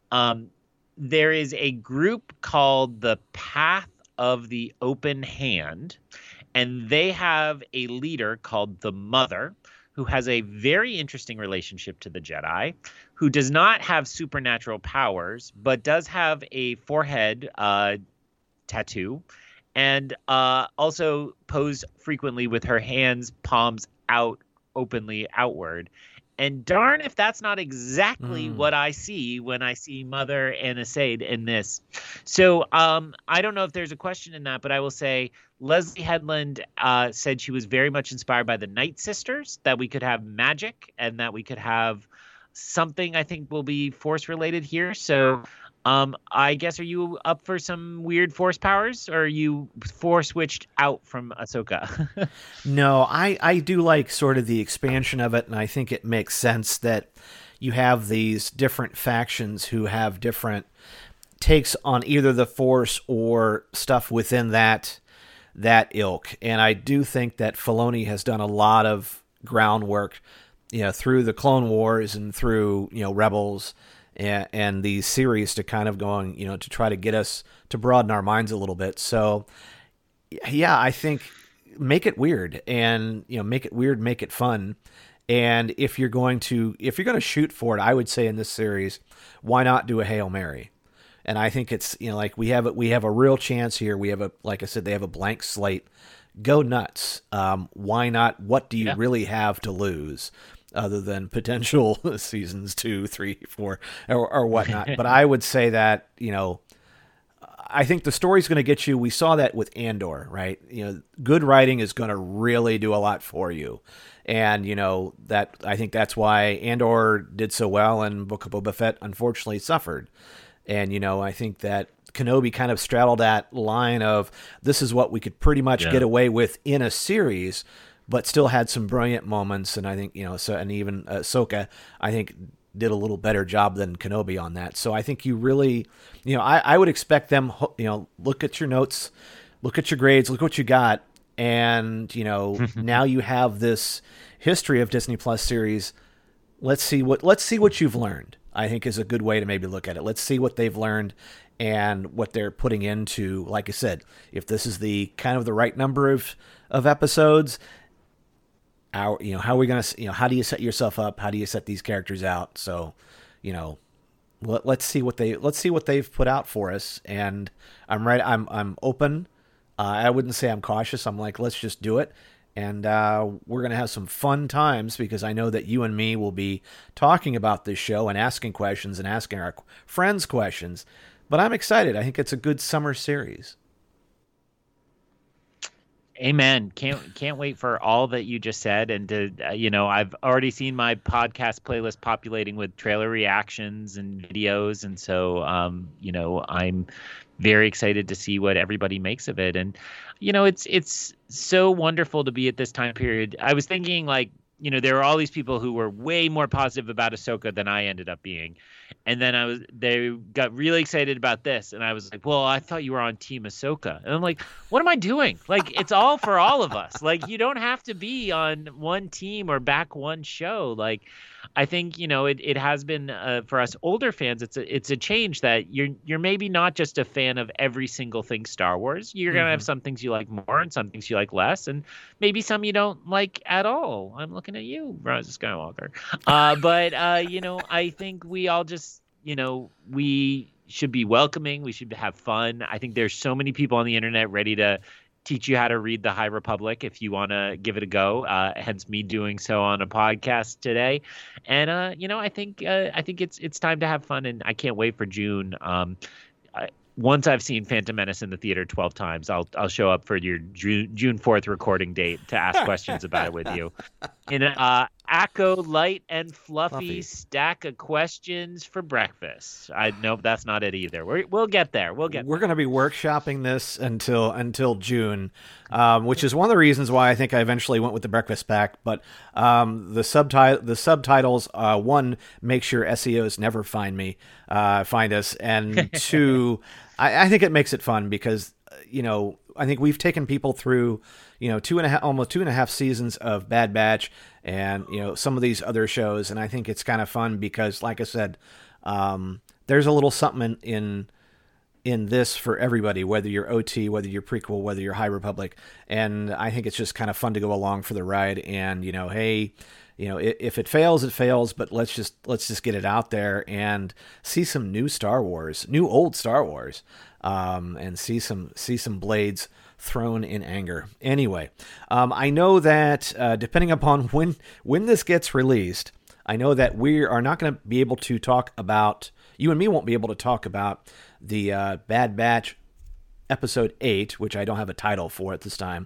there is a group called the Path of the Open Hand, and they have a leader called the Mother, who has a very interesting relationship to the Jedi, who does not have supernatural powers, but does have a forehead tattoo, and also pose frequently with her hands, palms out, openly outward. And darn if that's not exactly what I see when I see Mother Inese in this. So I don't know if there's a question in that, but I will say Leslie Headland said she was very much inspired by the Night Sisters, that we could have magic and that we could have something I think will be Force related here. So I guess, are you up for some weird Force powers, or are you Force switched out from Ahsoka? No, I do like sort of the expansion of it, and I think it makes sense that you have these different factions who have different takes on either the Force or stuff within that ilk. And I do think that Filoni has done a lot of groundwork, through the Clone Wars and through, Rebels and these series to kind of going, to try to get us to broaden our minds a little bit. So, yeah, I think make it weird and, make it weird, make it fun. And if you're going to shoot for it, I would say in this series, why not do a Hail Mary? And I think it's, like we have a real chance here. We have like I said, they have a blank slate. Go nuts. Why not? What do you really have to lose? Other than potential seasons 2, 3, 4, or whatnot. But I would say that, I think the story's going to get you. We saw that with Andor, right? Good writing is going to really do a lot for you. And, that I think that's why Andor did so well and Book of Boba Fett unfortunately suffered. And, I think that Kenobi kind of straddled that line of this is what we could pretty much get away with in a series, but still had some brilliant moments. And I think, and even Ahsoka, I think, did a little better job than Kenobi on that. So I think you really, I would expect them, look at your notes, look at your grades, look what you got. And, now you have this history of Disney Plus series. Let's see what you've learned. I think is a good way to maybe look at it. Let's see what they've learned and what they're putting into, like I said, if this is the kind of the right number of episodes, how are we going to, how do you set yourself up? How do you set these characters out? So, let's see what they've put out for us. And I'm open. I wouldn't say I'm cautious. I'm like, let's just do it. And we're going to have some fun times because I know that you and me will be talking about this show and asking questions and asking our friends questions. But I'm excited. I think it's a good summer series. Amen. Can't wait for all that you just said. And to, I've already seen my podcast playlist populating with trailer reactions and videos. And so, I'm very excited to see what everybody makes of it. And, it's so wonderful to be at this time period. I was thinking there were all these people who were way more positive about Ahsoka than I ended up being. And then they got really excited about this. And I was like, well, I thought you were on Team Ahsoka. And I'm like, what am I doing? It's all for all of us. You don't have to be on one team or back one show. I think, it has been for us older fans, it's a change that you're maybe not just a fan of every single thing Star Wars. You're going to have some things you like more and some things you like less, and maybe some you don't like at all. I'm looking at you, Rise of Skywalker. But I think we all just, we should be welcoming. We should have fun. I think there's so many people on the internet ready to teach you how to read the High Republic if you want to give it a go. Hence me doing so on a podcast today. And I think it's time to have fun, and I can't wait for June. Once I've seen Phantom Menace in the theater 12 times, I'll show up for your June 4th recording date to ask questions about it with you. In an Acco light and fluffy stack of questions for breakfast. Nope, that's not it either. We'll get there. We're going to be workshopping this until June, which is one of the reasons why I think I eventually went with the breakfast pack. But the subtitles, one, make sure SEOs never find us, and two, I think it makes it fun because I think we've taken people through almost 2.5 seasons of Bad Batch and some of these other shows, and I think it's kind of fun because, like I said, there's a little something in this for everybody, whether you're OT, whether you're prequel, whether you're High Republic, and I think it's just kind of fun to go along for the ride. And hey, if it fails, it fails, but let's just get it out there and see some new old Star Wars, and see some blades thrown in anger. Anyway, I know that depending upon when this gets released, I know that we are not going to be able to talk about, you and me won't be able to talk about the Bad Batch episode 8, which I don't have a title for at this time.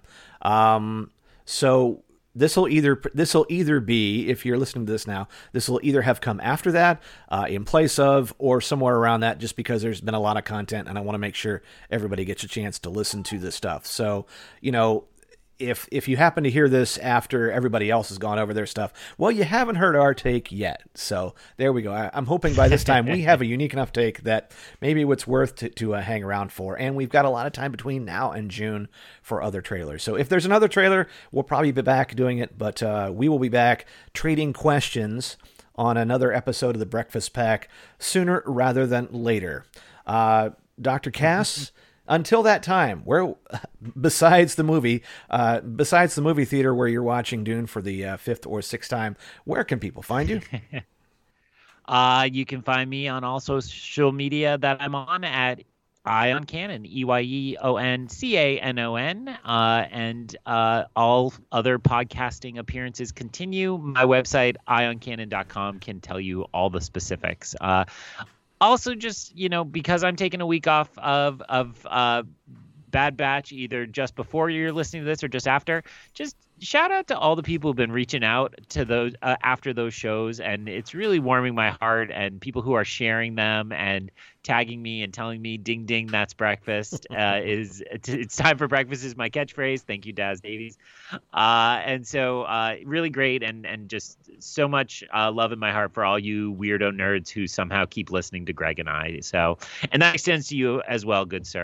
So this will either be, if you're listening to this now, this will either have come after that, in place of, or somewhere around that, just because there's been a lot of content and I want to make sure everybody gets a chance to listen to this stuff. So, if you happen to hear this after everybody else has gone over their stuff, well, you haven't heard our take yet. So there we go. I'm hoping by this time we have a unique enough take that maybe it's worth to hang around for. And we've got a lot of time between now and June for other trailers. So if there's another trailer, we'll probably be back doing it. But we will be back trading questions on another episode of the Breakfast Pack sooner rather than later. Dr. Cass... Until that time, where besides the movie theater where you're watching Dune for the 5th or 6th time, where can people find you? You can find me on all social media that I'm on at Ion Cannon, EYEONCANON, and all other podcasting appearances continue. My website, ioncannon.com, can tell you all the specifics. Also, just, because I'm taking a week off of Bad Batch, either just before you're listening to this or just after, just shout out to all the people who've been reaching out to those after those shows. And it's really warming my heart, and people who are sharing them and tagging me and telling me, ding, ding, that's breakfast. It's time for breakfast is my catchphrase. Thank you, Daz Davies. And so really great, and just so much love in my heart for all you weirdo nerds who somehow keep listening to Greg and I. So, and that extends to you as well, good sir.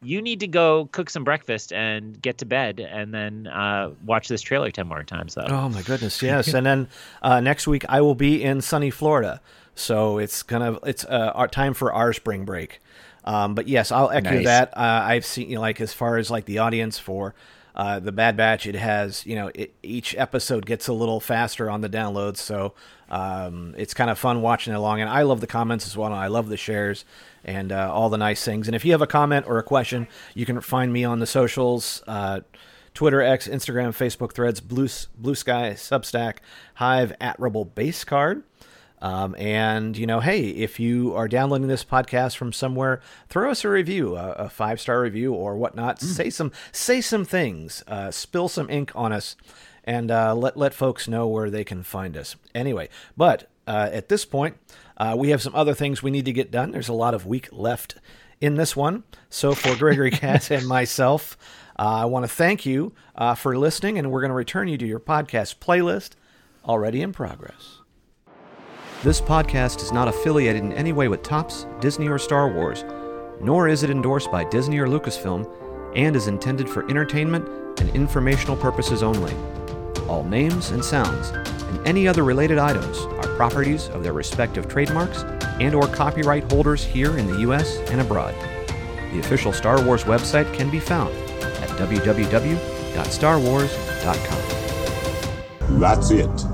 you need to go cook some breakfast and get to bed, and then watch this trailer 10 more times, though. Oh, my goodness, yes. And then next week I will be in sunny Florida, so it's our time for our spring break. But yes, I'll echo that. I've seen, like, as far as like the audience for the Bad Batch, it has, each episode gets a little faster on the downloads, so it's kind of fun watching it along. And I love the comments as well, and I love the shares and all the nice things. And if you have a comment or a question, you can find me on the socials, Twitter, X, Instagram, Facebook, Threads, Blue Sky, Substack, Hive, @RebelBaseCard. And, hey, if you are downloading this podcast from somewhere, throw us a review, a 5-star review or whatnot. Say some things, spill some ink on us, and let folks know where they can find us. Anyway, but at this point, we have some other things we need to get done. There's a lot of week left in this one. So for Gregory Katz and myself, I want to thank you for listening, and we're going to return you to your podcast playlist already in progress. This podcast is not affiliated in any way with Topps, Disney, or Star Wars, nor is it endorsed by Disney or Lucasfilm, and is intended for entertainment and informational purposes only. All names and sounds and any other related items are properties of their respective trademarks and or copyright holders here in the U.S. and abroad. The official Star Wars website can be found at www.starwars.com. That's it.